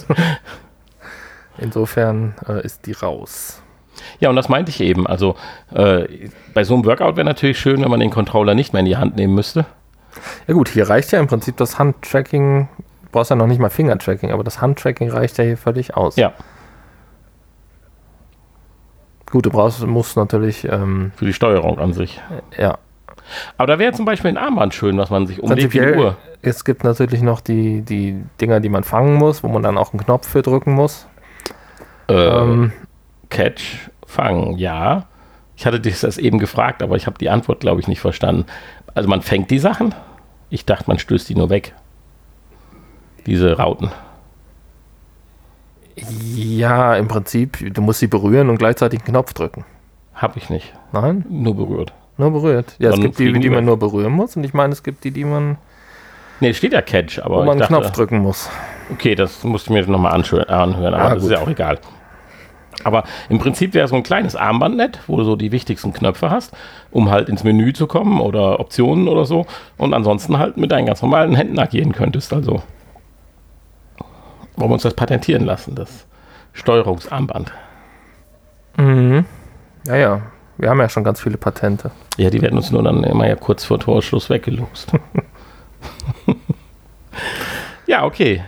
Insofern ist die raus. Ja, und das meinte ich eben. Also bei so einem Workout wäre natürlich schön, wenn man den Controller nicht mehr in die Hand nehmen müsste. Ja gut, hier reicht ja im Prinzip das Handtracking. Du brauchst ja noch nicht mal Fingertracking, aber das Handtracking reicht ja hier völlig aus. Ja. Gut, musst natürlich... für die Steuerung an sich. Ja. Aber da wäre zum Beispiel ein Armband schön, was man sich umlegt wie eine Uhr. Es gibt natürlich noch die Dinger, die man fangen muss, wo man dann auch einen Knopf für drücken muss. Catch, fangen, ja. Ich hatte dich das eben gefragt, aber ich habe die Antwort, glaube ich, nicht verstanden. Also man fängt die Sachen? Ich dachte, man stößt die nur weg. Diese Rauten. Ja, im Prinzip, du musst sie berühren und gleichzeitig einen Knopf drücken. Habe ich nicht. Nein? Nur berührt. Nur berührt. Ja, es gibt die man nur berühren muss und ich meine, es gibt die man... Nee, steht ja Catch, aber wo man einen Knopf drücken muss. Okay, das musst du mir nochmal anhören, aber das ist ja auch egal. Aber im Prinzip wäre so ein kleines Armband nett, wo du so die wichtigsten Knöpfe hast, um halt ins Menü zu kommen oder Optionen oder so und ansonsten halt mit deinen ganz normalen Händen agieren könntest. Also wollen wir uns das patentieren lassen, das Steuerungsarmband. Mhm. Ja. Wir haben ja schon ganz viele Patente. Ja, die werden uns nur dann immer ja kurz vor Torschluss weggelost. Ja, okay.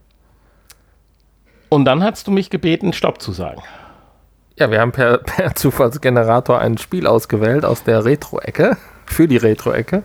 Und dann hast du mich gebeten, Stopp zu sagen. Ja, wir haben per Zufallsgenerator ein Spiel ausgewählt aus der Retro-Ecke, für die Retro-Ecke.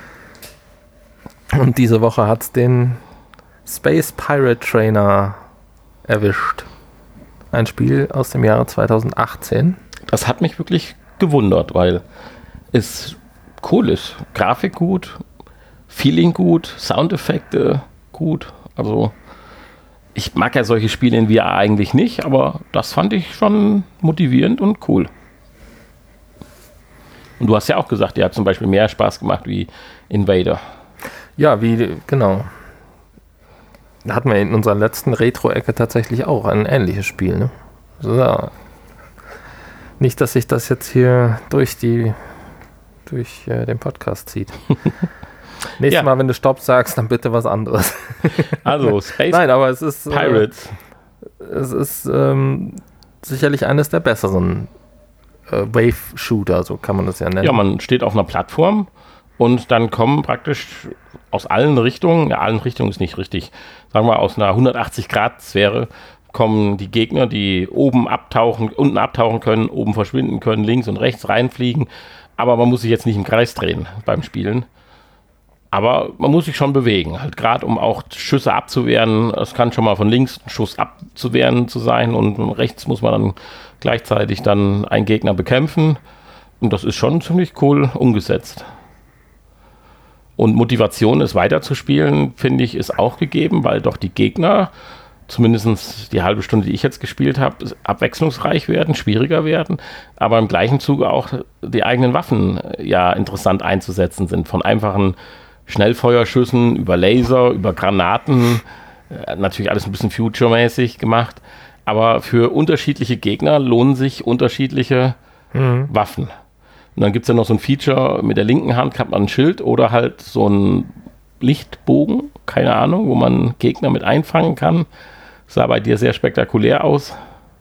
Und diese Woche hat es den Space Pirate Trainer erwischt. Ein Spiel aus dem Jahre 2018. Das hat mich wirklich gewundert, weil es cool ist. Grafik gut, Feeling gut, Soundeffekte gut. Also ich mag ja solche Spiele in VR eigentlich nicht, aber das fand ich schon motivierend und cool. Und du hast ja auch gesagt, dir hat zum Beispiel mehr Spaß gemacht wie Invader. Ja, genau. Da hatten wir in unserer letzten Retro-Ecke tatsächlich auch ein ähnliches Spiel, ne? So. Nicht, dass sich das jetzt hier durch den Podcast zieht. Nächstes Mal, wenn du Stopp sagst, dann bitte was anderes. Also, Space Nein, aber es ist Pirates. Es ist sicherlich eines der besseren Wave-Shooter, so kann man das ja nennen. Ja, man steht auf einer Plattform und dann kommen praktisch aus allen Richtungen ist nicht richtig, sagen wir aus einer 180-Grad-Sphäre, kommen die Gegner, die unten abtauchen können, oben verschwinden können, links und rechts reinfliegen. Aber man muss sich jetzt nicht im Kreis drehen beim Spielen. Aber man muss sich schon bewegen, halt gerade um auch Schüsse abzuwehren. Es kann schon mal von links ein Schuss abzuwehren zu sein und rechts muss man dann gleichzeitig dann einen Gegner bekämpfen. Und das ist schon ziemlich cool umgesetzt. Und Motivation, es weiterzuspielen, finde ich, ist auch gegeben, weil doch die Gegner, zumindest die halbe Stunde, die ich jetzt gespielt habe, abwechslungsreich werden, schwieriger werden, aber im gleichen Zuge auch die eigenen Waffen ja interessant einzusetzen sind. Von einfachen Schnellfeuerschüssen über Laser, über Granaten, natürlich alles ein bisschen future-mäßig gemacht, aber für unterschiedliche Gegner lohnen sich unterschiedliche Waffen. Und dann gibt es ja noch so ein Feature, mit der linken Hand hat man ein Schild oder halt so ein Lichtbogen, keine Ahnung, wo man Gegner mit einfangen kann. Sah bei dir sehr spektakulär aus.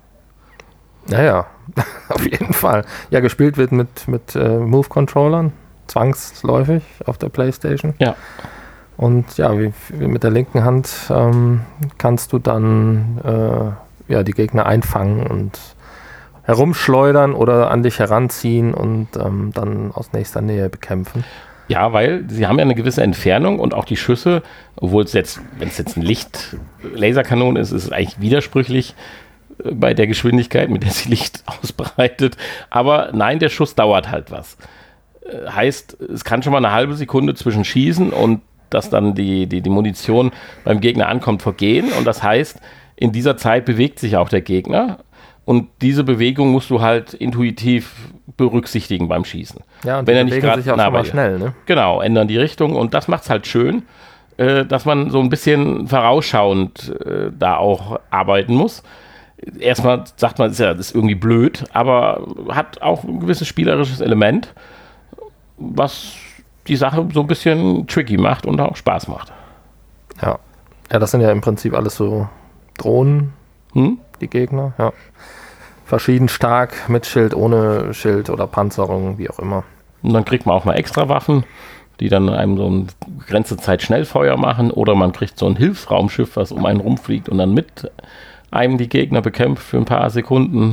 Ja, auf jeden Fall. Ja, gespielt wird mit Move-Controllern, zwangsläufig auf der PlayStation. Ja. Und ja, wie mit der linken Hand kannst du dann die Gegner einfangen und herumschleudern oder an dich heranziehen und dann aus nächster Nähe bekämpfen. Ja, weil sie haben ja eine gewisse Entfernung und auch die Schüsse, obwohl es jetzt, wenn es jetzt ein Laserkanone ist es eigentlich widersprüchlich bei der Geschwindigkeit, mit der sie Licht ausbreitet. Aber nein, der Schuss dauert halt was. Heißt, es kann schon mal eine halbe Sekunde zwischen Schießen und dass dann die Munition beim Gegner ankommt, vergehen. Und das heißt, in dieser Zeit bewegt sich auch der Gegner. Und diese Bewegung musst du halt intuitiv berücksichtigen beim Schießen. Ja, und wenn er nicht gerade nah bei schnell, ne? Genau, ändern die Richtung und das macht es halt schön, dass man so ein bisschen vorausschauend da auch arbeiten muss. Erstmal sagt man, das ist irgendwie blöd, aber hat auch ein gewisses spielerisches Element, was die Sache so ein bisschen tricky macht und auch Spaß macht. Ja, das sind ja im Prinzip alles so Drohnen, die Gegner, ja. Verschieden stark, mit Schild, ohne Schild oder Panzerung, wie auch immer. Und dann kriegt man auch mal extra Waffen, die dann einem so ein begrenzte Zeit Schnellfeuer machen. Oder man kriegt so ein Hilfsraumschiff, was um einen rumfliegt und dann mit einem die Gegner bekämpft für ein paar Sekunden.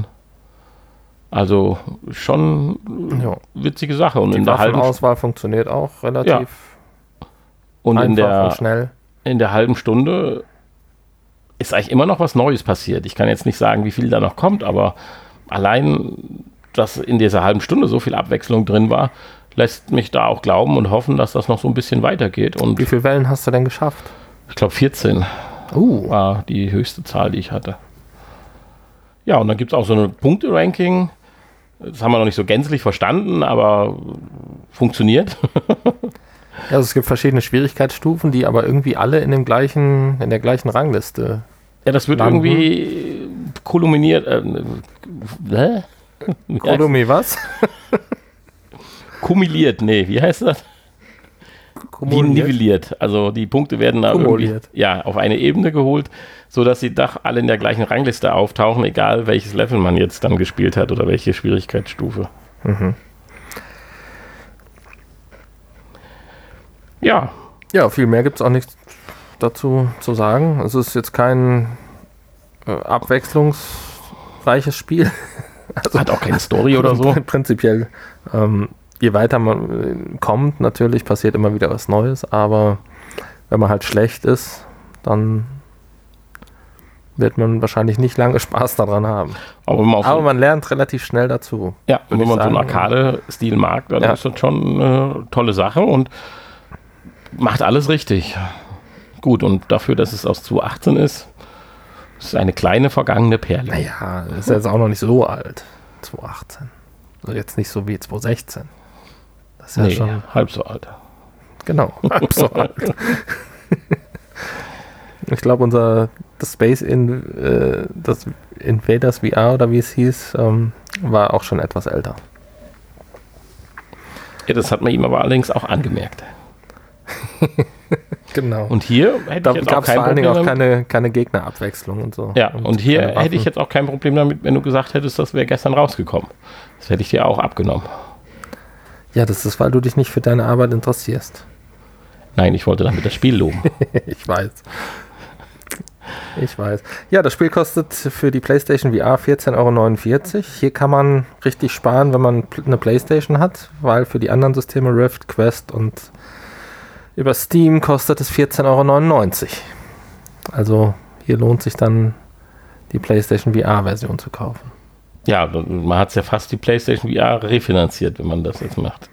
Also schon witzige Sache. Und die Waffenauswahl funktioniert auch relativ und einfach und schnell. In der halben Stunde ist eigentlich immer noch was Neues passiert. Ich kann jetzt nicht sagen, wie viel da noch kommt, aber allein, dass in dieser halben Stunde so viel Abwechslung drin war, lässt mich da auch glauben und hoffen, dass das noch so ein bisschen weitergeht. Und wie viele Wellen hast du denn geschafft? Ich glaube 14 war die höchste Zahl, die ich hatte. Ja, und dann gibt es auch so eine Punkte-Ranking. Das haben wir noch nicht so gänzlich verstanden, aber funktioniert. Ja, also es gibt verschiedene Schwierigkeitsstufen, die aber irgendwie alle in der gleichen Rangliste. Ja, das wird irgendwie kulminiert. Was? Kumuliert, wie heißt das? Wie nivelliert. Also die Punkte werden da irgendwie auf eine Ebene geholt, sodass sie doch alle in der gleichen Rangliste auftauchen, egal welches Level man jetzt dann gespielt hat oder welche Schwierigkeitsstufe. Mhm. Ja. Ja, viel mehr gibt es auch nichts dazu zu sagen. Es ist jetzt kein abwechslungsreiches Spiel. Also, hat auch keine Story oder so. Prinzipiell, je weiter man kommt, natürlich passiert immer wieder was Neues, aber wenn man halt schlecht ist, dann wird man wahrscheinlich nicht lange Spaß daran haben. Aber man lernt relativ schnell dazu. Ja, wenn man so einen Arcade-Stil mag, dann ist das schon eine tolle Sache und macht alles richtig. Gut, und dafür, dass es aus 2018 ist es eine kleine vergangene Perle. Naja, ist jetzt auch noch nicht so alt. 2018. Also jetzt nicht so wie 2016. Das ist ja schon halb so alt. Genau, halb so alt. Ich glaube, das Invaders VR oder wie es hieß, war auch schon etwas älter. Ja, das hat man ihm aber allerdings auch angemerkt. Genau. Und hier hätte ich jetzt auch kein Problem damit. Auch keine Gegnerabwechslung und so. Ja, und hier hätte ich jetzt auch kein Problem damit, wenn du gesagt hättest, das wäre gestern rausgekommen. Das hätte ich dir auch abgenommen. Ja, das ist, weil du dich nicht für deine Arbeit interessierst. Nein, ich wollte damit das Spiel loben. Ich weiß. Ja, das Spiel kostet für die PlayStation VR 14,49 €. Hier kann man richtig sparen, wenn man eine PlayStation hat, weil für die anderen Systeme Rift, Quest und über Steam kostet es 14,99 €. Also hier lohnt sich dann die PlayStation VR-Version zu kaufen. Ja, man hat es ja fast die PlayStation VR refinanziert, wenn man das jetzt macht.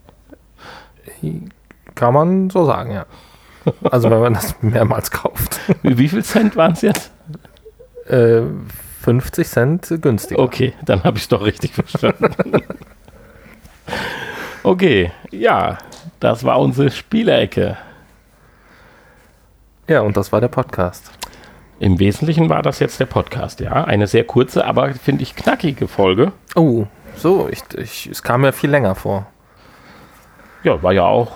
Kann man so sagen, ja. Also wenn man das mehrmals kauft. Wie viel Cent waren es jetzt? 50 Cent günstiger. Okay, dann habe ich es doch richtig verstanden. Okay, ja, das war unsere Spielecke. Ja, und das war der Podcast. Im Wesentlichen war das jetzt der Podcast, ja. Eine sehr kurze, aber finde ich knackige Folge. Oh, so, es kam mir viel länger vor. Ja, war ja auch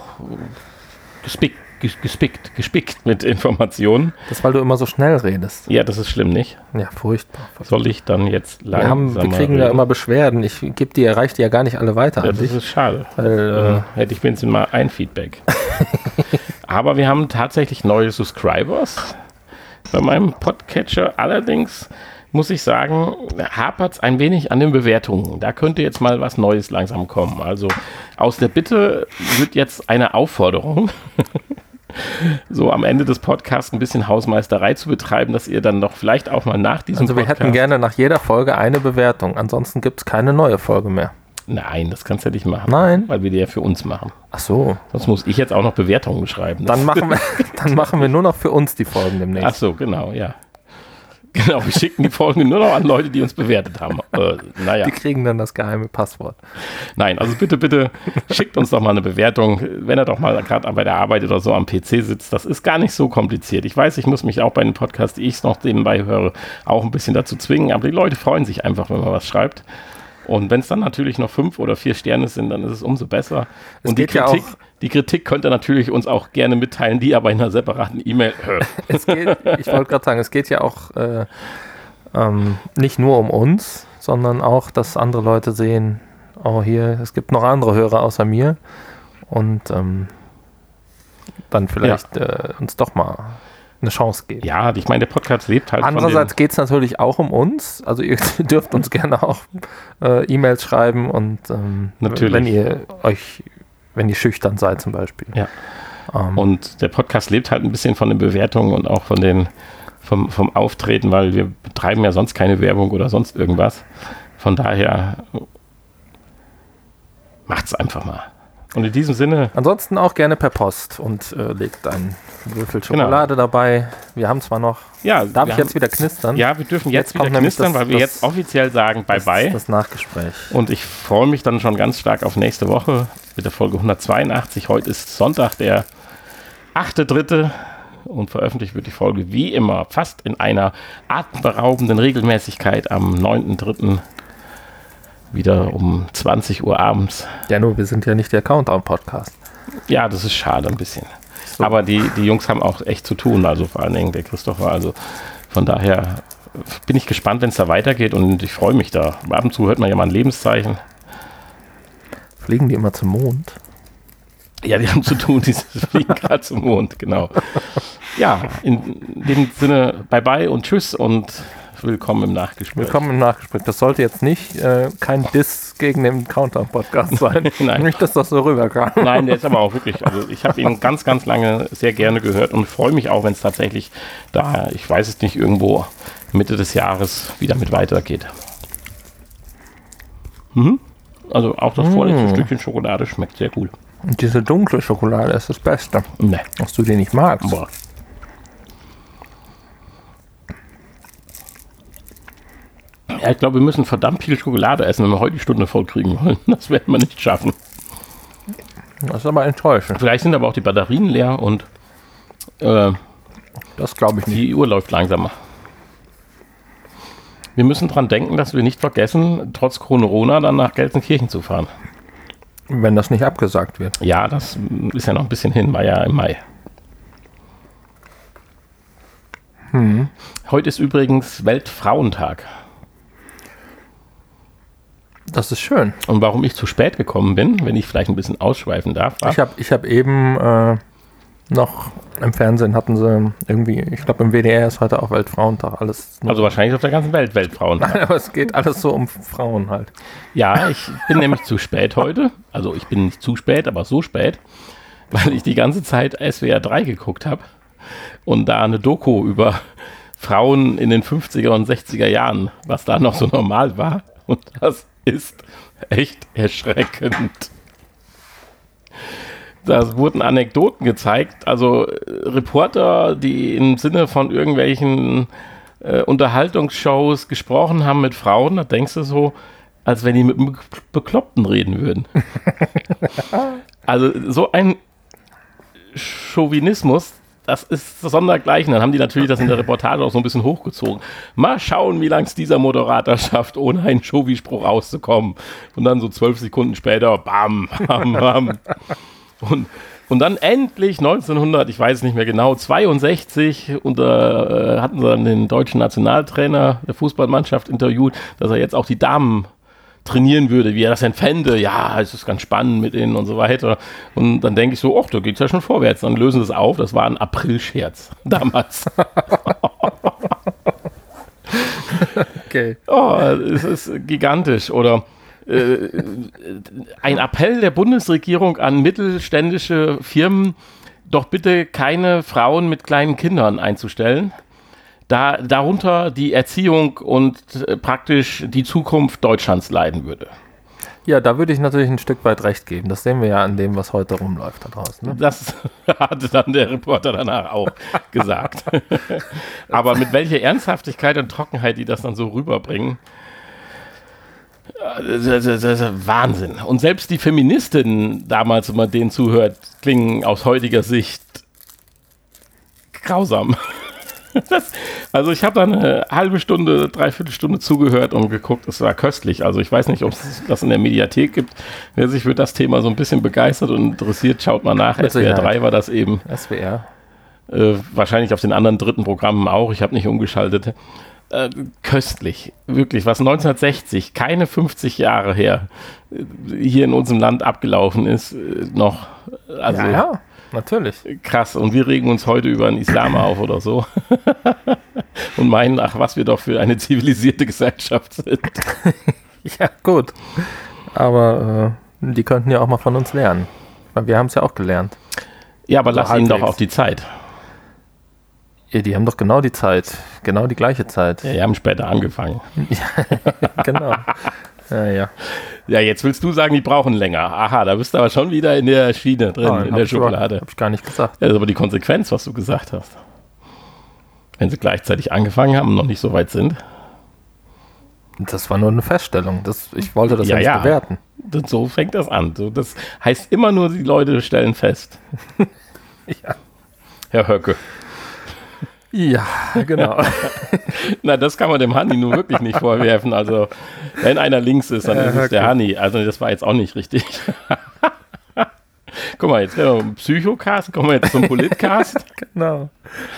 gespickt mit Informationen. Das, weil du immer so schnell redest. Ja, das ist schlimm, nicht? Ja, furchtbar. Soll ich dann jetzt langsam wir kriegen ja immer Beschwerden. Erreiche die ja gar nicht alle weiter. Ja, das ist schade. Weil, hätte ich wenigstens mal ein Feedback. Aber wir haben tatsächlich neue Subscribers bei meinem Podcatcher. Allerdings muss ich sagen, hapert es ein wenig an den Bewertungen. Da könnte jetzt mal was Neues langsam kommen. Also aus der Bitte wird jetzt eine Aufforderung, so am Ende des Podcasts ein bisschen Hausmeisterei zu betreiben, dass ihr dann doch vielleicht auch mal nach diesem Podcast... Also wir hätten gerne nach jeder Folge eine Bewertung. Ansonsten gibt es keine neue Folge mehr. Nein, das kannst du ja nicht machen. Nein. Weil wir die ja für uns machen. Ach so. Sonst muss ich jetzt auch noch Bewertungen schreiben. Dann machen wir nur noch für uns die Folgen demnächst. Ach so, genau, ja. Genau, wir schicken die Folgen nur noch an Leute, die uns bewertet haben. Die kriegen dann das geheime Passwort. Nein, also bitte schickt uns doch mal eine Bewertung, wenn er doch mal gerade bei der Arbeit oder so am PC sitzt. Das ist gar nicht so kompliziert. Ich weiß, ich muss mich auch bei den Podcasts, die ich noch nebenbei höre, auch ein bisschen dazu zwingen. Aber die Leute freuen sich einfach, wenn man was schreibt. Und wenn es dann natürlich noch 5 oder 4 Sterne sind, dann ist es umso besser. Und die Kritik könnt ihr natürlich uns auch gerne mitteilen, die aber in einer separaten E-Mail. Ich wollte gerade sagen, es geht ja auch nicht nur um uns, sondern auch, dass andere Leute sehen, oh hier, es gibt noch andere Hörer außer mir und dann vielleicht uns doch mal eine Chance geben. Ja, ich meine, der Podcast lebt halt. Andererseits geht es natürlich auch um uns. Also ihr dürft uns gerne auch E-Mails schreiben und natürlich. wenn ihr schüchtern seid zum Beispiel. Ja. Und der Podcast lebt halt ein bisschen von den Bewertungen und auch vom Auftreten, weil wir betreiben ja sonst keine Werbung oder sonst irgendwas. Von daher macht's einfach mal. Und in diesem Sinne... Ansonsten auch gerne per Post und legt einen Würfel Schokolade dabei. Wir haben zwar noch... Ja, darf ich jetzt wieder knistern? Ja, wir dürfen jetzt wieder knistern, weil wir jetzt offiziell sagen Bye-bye. Das Nachgespräch. Und ich freue mich dann schon ganz stark auf nächste Woche mit der Folge 182. Heute ist Sonntag, der 8.3. Und veröffentlicht wird die Folge wie immer fast in einer atemberaubenden Regelmäßigkeit am 9.3. wieder um 20 Uhr abends. Ja, nur wir sind ja nicht der Countdown-Podcast. Ja, das ist schade ein bisschen. So. Aber die Jungs haben auch echt zu tun, also vor allen Dingen der Christopher. Also von daher bin ich gespannt, wenn es da weitergeht und ich freue mich da. Ab und zu hört man ja mal ein Lebenszeichen. Fliegen die immer zum Mond? Ja, die haben zu tun, die fliegen gerade zum Mond, genau. Ja, in dem Sinne, bye-bye und tschüss und willkommen im Nachgespräch. Willkommen im Nachgespräch. Das sollte jetzt nicht kein Diss gegen den Countdown-Podcast sein. Nein. Nicht, dass das so rüberkam. Nein, der ist aber auch wirklich, also ich habe ihn ganz, ganz lange sehr gerne gehört und freue mich auch, wenn es tatsächlich da, ich weiß es nicht, irgendwo Mitte des Jahres wieder mit weitergeht. Also auch das vorletzte Stückchen Schokolade schmeckt sehr gut. Und diese dunkle Schokolade ist das Beste. Nee. Was du die nicht magst. Boah. Ja, ich glaube, wir müssen verdammt viel Schokolade essen, wenn wir heute die Stunde voll kriegen wollen. Das werden wir nicht schaffen. Das ist aber enttäuschend. Vielleicht sind aber auch die Batterien leer und Das glaube ich nicht. Die Uhr läuft langsamer. Wir müssen dran denken, dass wir nicht vergessen, trotz Corona dann nach Gelsenkirchen zu fahren. Wenn das nicht abgesagt wird. Ja, das ist ja noch ein bisschen hin, war ja im Mai. Heute ist übrigens Weltfrauentag. Das ist schön. Und warum ich zu spät gekommen bin, wenn ich vielleicht ein bisschen ausschweifen darf. Ich hab eben noch im Fernsehen hatten sie irgendwie, ich glaube im WDR ist heute auch Weltfrauentag. Alles. Also wahrscheinlich auf der ganzen Welt Weltfrauentag. Nein, aber es geht alles so um Frauen halt. Ja, ich bin nämlich zu spät heute. Also ich bin nicht zu spät, aber so spät, weil ich die ganze Zeit SWR 3 geguckt habe und da eine Doku über Frauen in den 50er und 60er Jahren, was da noch so normal war. Und das ist echt erschreckend. Da wurden Anekdoten gezeigt, also Reporter, die im Sinne von irgendwelchen Unterhaltungsshows gesprochen haben mit Frauen, da denkst du so, als wenn die mit einem Bekloppten reden würden. Also so ein Chauvinismus, das ist sondergleichen. Dann haben die natürlich das in der Reportage auch so ein bisschen hochgezogen. Mal schauen, wie lange es dieser Moderator schafft, ohne einen Chauvi-Spruch rauszukommen. Und dann so 12 Sekunden später, bam, bam, bam. Und dann endlich 1900, ich weiß nicht mehr genau, 62, hatten sie dann den deutschen Nationaltrainer der Fußballmannschaft interviewt, dass er jetzt auch die Damen trainieren würde, wie er das denn fände. Ja, es ist ganz spannend mit denen und so weiter. Und dann denke ich so, da geht es ja schon vorwärts. Dann lösen sie es auf. Das war ein Aprilscherz damals. Okay. Es ist gigantisch. Oder ein Appell der Bundesregierung an mittelständische Firmen, doch bitte keine Frauen mit kleinen Kindern einzustellen. Darunter die Erziehung und praktisch die Zukunft Deutschlands leiden würde. Ja, da würde ich natürlich ein Stück weit recht geben. Das sehen wir ja an dem, was heute rumläuft da draußen. Ne? Das hatte dann der Reporter danach auch gesagt. Aber mit welcher Ernsthaftigkeit und Trockenheit die das dann so rüberbringen, das ist Wahnsinn. Und selbst die Feministinnen damals, wenn man denen zuhört, klingen aus heutiger Sicht grausam. Also ich habe da eine halbe Stunde, dreiviertel Stunde zugehört und geguckt, es war köstlich. Also ich weiß nicht, ob es das in der Mediathek gibt. Wer sich für das Thema so ein bisschen begeistert und interessiert, schaut mal nach. SWR 3 war das eben. SWR. Wahrscheinlich auf den anderen dritten Programmen auch. Ich habe nicht umgeschaltet. Köstlich. Wirklich, was 1960, keine 50 Jahre her, hier in unserem Land abgelaufen ist, noch. Also, ja. Natürlich. Krass. Und wir regen uns heute über den Islam auf oder so. Und meinen, was wir doch für eine zivilisierte Gesellschaft sind. Ja, gut. Aber die könnten ja auch mal von uns lernen. Weil wir haben es ja auch gelernt. Ja, aber lass ihnen doch auch die Zeit. Ja, die haben doch genau die Zeit. Genau die gleiche Zeit. Ja, die haben später angefangen. Ja, genau. Ja. Ja, jetzt willst du sagen, die brauchen länger. Aha, da bist du aber schon wieder in der Schiene drin, in der Schublade. Hab ich gar nicht gesagt. Ja, das ist aber die Konsequenz, was du gesagt hast. Wenn sie gleichzeitig angefangen haben und noch nicht so weit sind. Das war nur eine Feststellung. Ich wollte das ja nicht bewerten. So fängt das an. Das heißt immer nur, die Leute stellen fest. Ja. Herr Höcke. Ja, genau. Na, das kann man dem Hanni nun wirklich nicht vorwerfen. Also, wenn einer links ist, dann ist es der Hanni. Also, das war jetzt auch nicht richtig. Guck mal, jetzt wären wir im Psychocast, kommen wir jetzt zum Politcast. Genau.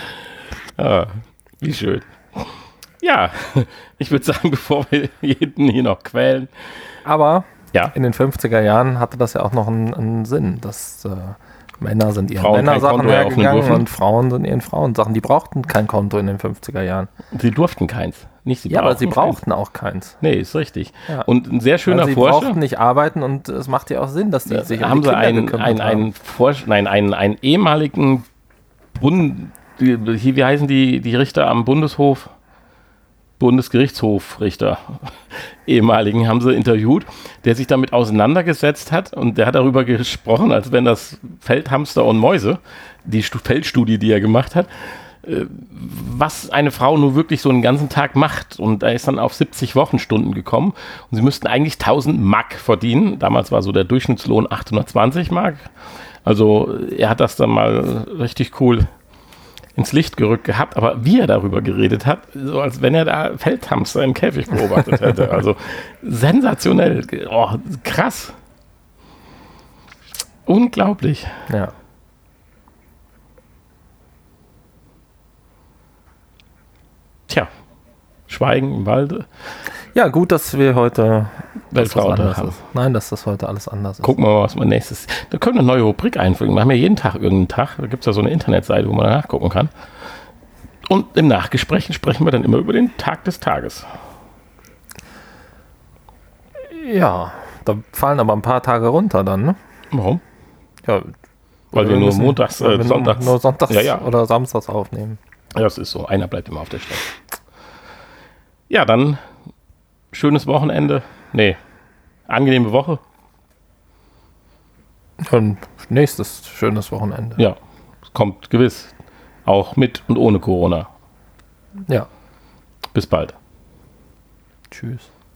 Wie schön. Ja, ich würde sagen, bevor wir jeden hier noch quälen. Aber in den 50er Jahren hatte das ja auch noch einen Sinn, dass Männer sind ihren Männersachen hergegangen und Frauen sind ihren Frauensachen. Die brauchten kein Konto in den 50er Jahren. Sie durften keins. Aber sie brauchten auch keins. Nee, ist richtig. Ja. Und ein sehr schöner Forscher. Sie brauchten nicht arbeiten und es macht ja auch Sinn, dass die sich um die Kinder gekümmert haben. einen ehemaligen wie heißen die Richter am Bundeshof? Bundesgerichtshofrichter, ehemaligen, haben sie interviewt, der sich damit auseinandergesetzt hat und der hat darüber gesprochen, als wenn das Feldhamster und Mäuse, die Feldstudie, die er gemacht hat, was eine Frau nur wirklich so einen ganzen Tag macht. Und er ist dann auf 70 Wochenstunden gekommen und sie müssten eigentlich 1000 Mark verdienen. Damals war so der Durchschnittslohn 820 Mark. Also er hat das dann mal richtig cool ins Licht gerückt gehabt, aber wie er darüber geredet hat, so als wenn er da Feldhamster im Käfig beobachtet hätte. Also sensationell, krass. Unglaublich. Ja. Tja, Schweigen im Walde. Ja, gut, dass wir heute Weltfrauentag haben. Nein, dass das heute alles anders ist. Gucken wir mal, was wir nächstes. Da können wir eine neue Rubrik einfügen. Wir haben ja jeden Tag irgendeinen Tag. Da gibt es ja so eine Internetseite, wo man nachgucken kann. Und im Nachgespräch sprechen wir dann immer über den Tag des Tages. Ja, da fallen aber ein paar Tage runter dann, ne? Warum? Ja, weil wir nur montags, sonntags. Nur sonntags oder samstags aufnehmen. Ja, das ist so. Einer bleibt immer auf der Stelle. Ja, dann schönes Wochenende. Nee, angenehme Woche. Und nächstes schönes Wochenende. Ja, es kommt gewiss. Auch mit und ohne Corona. Ja. Bis bald. Tschüss.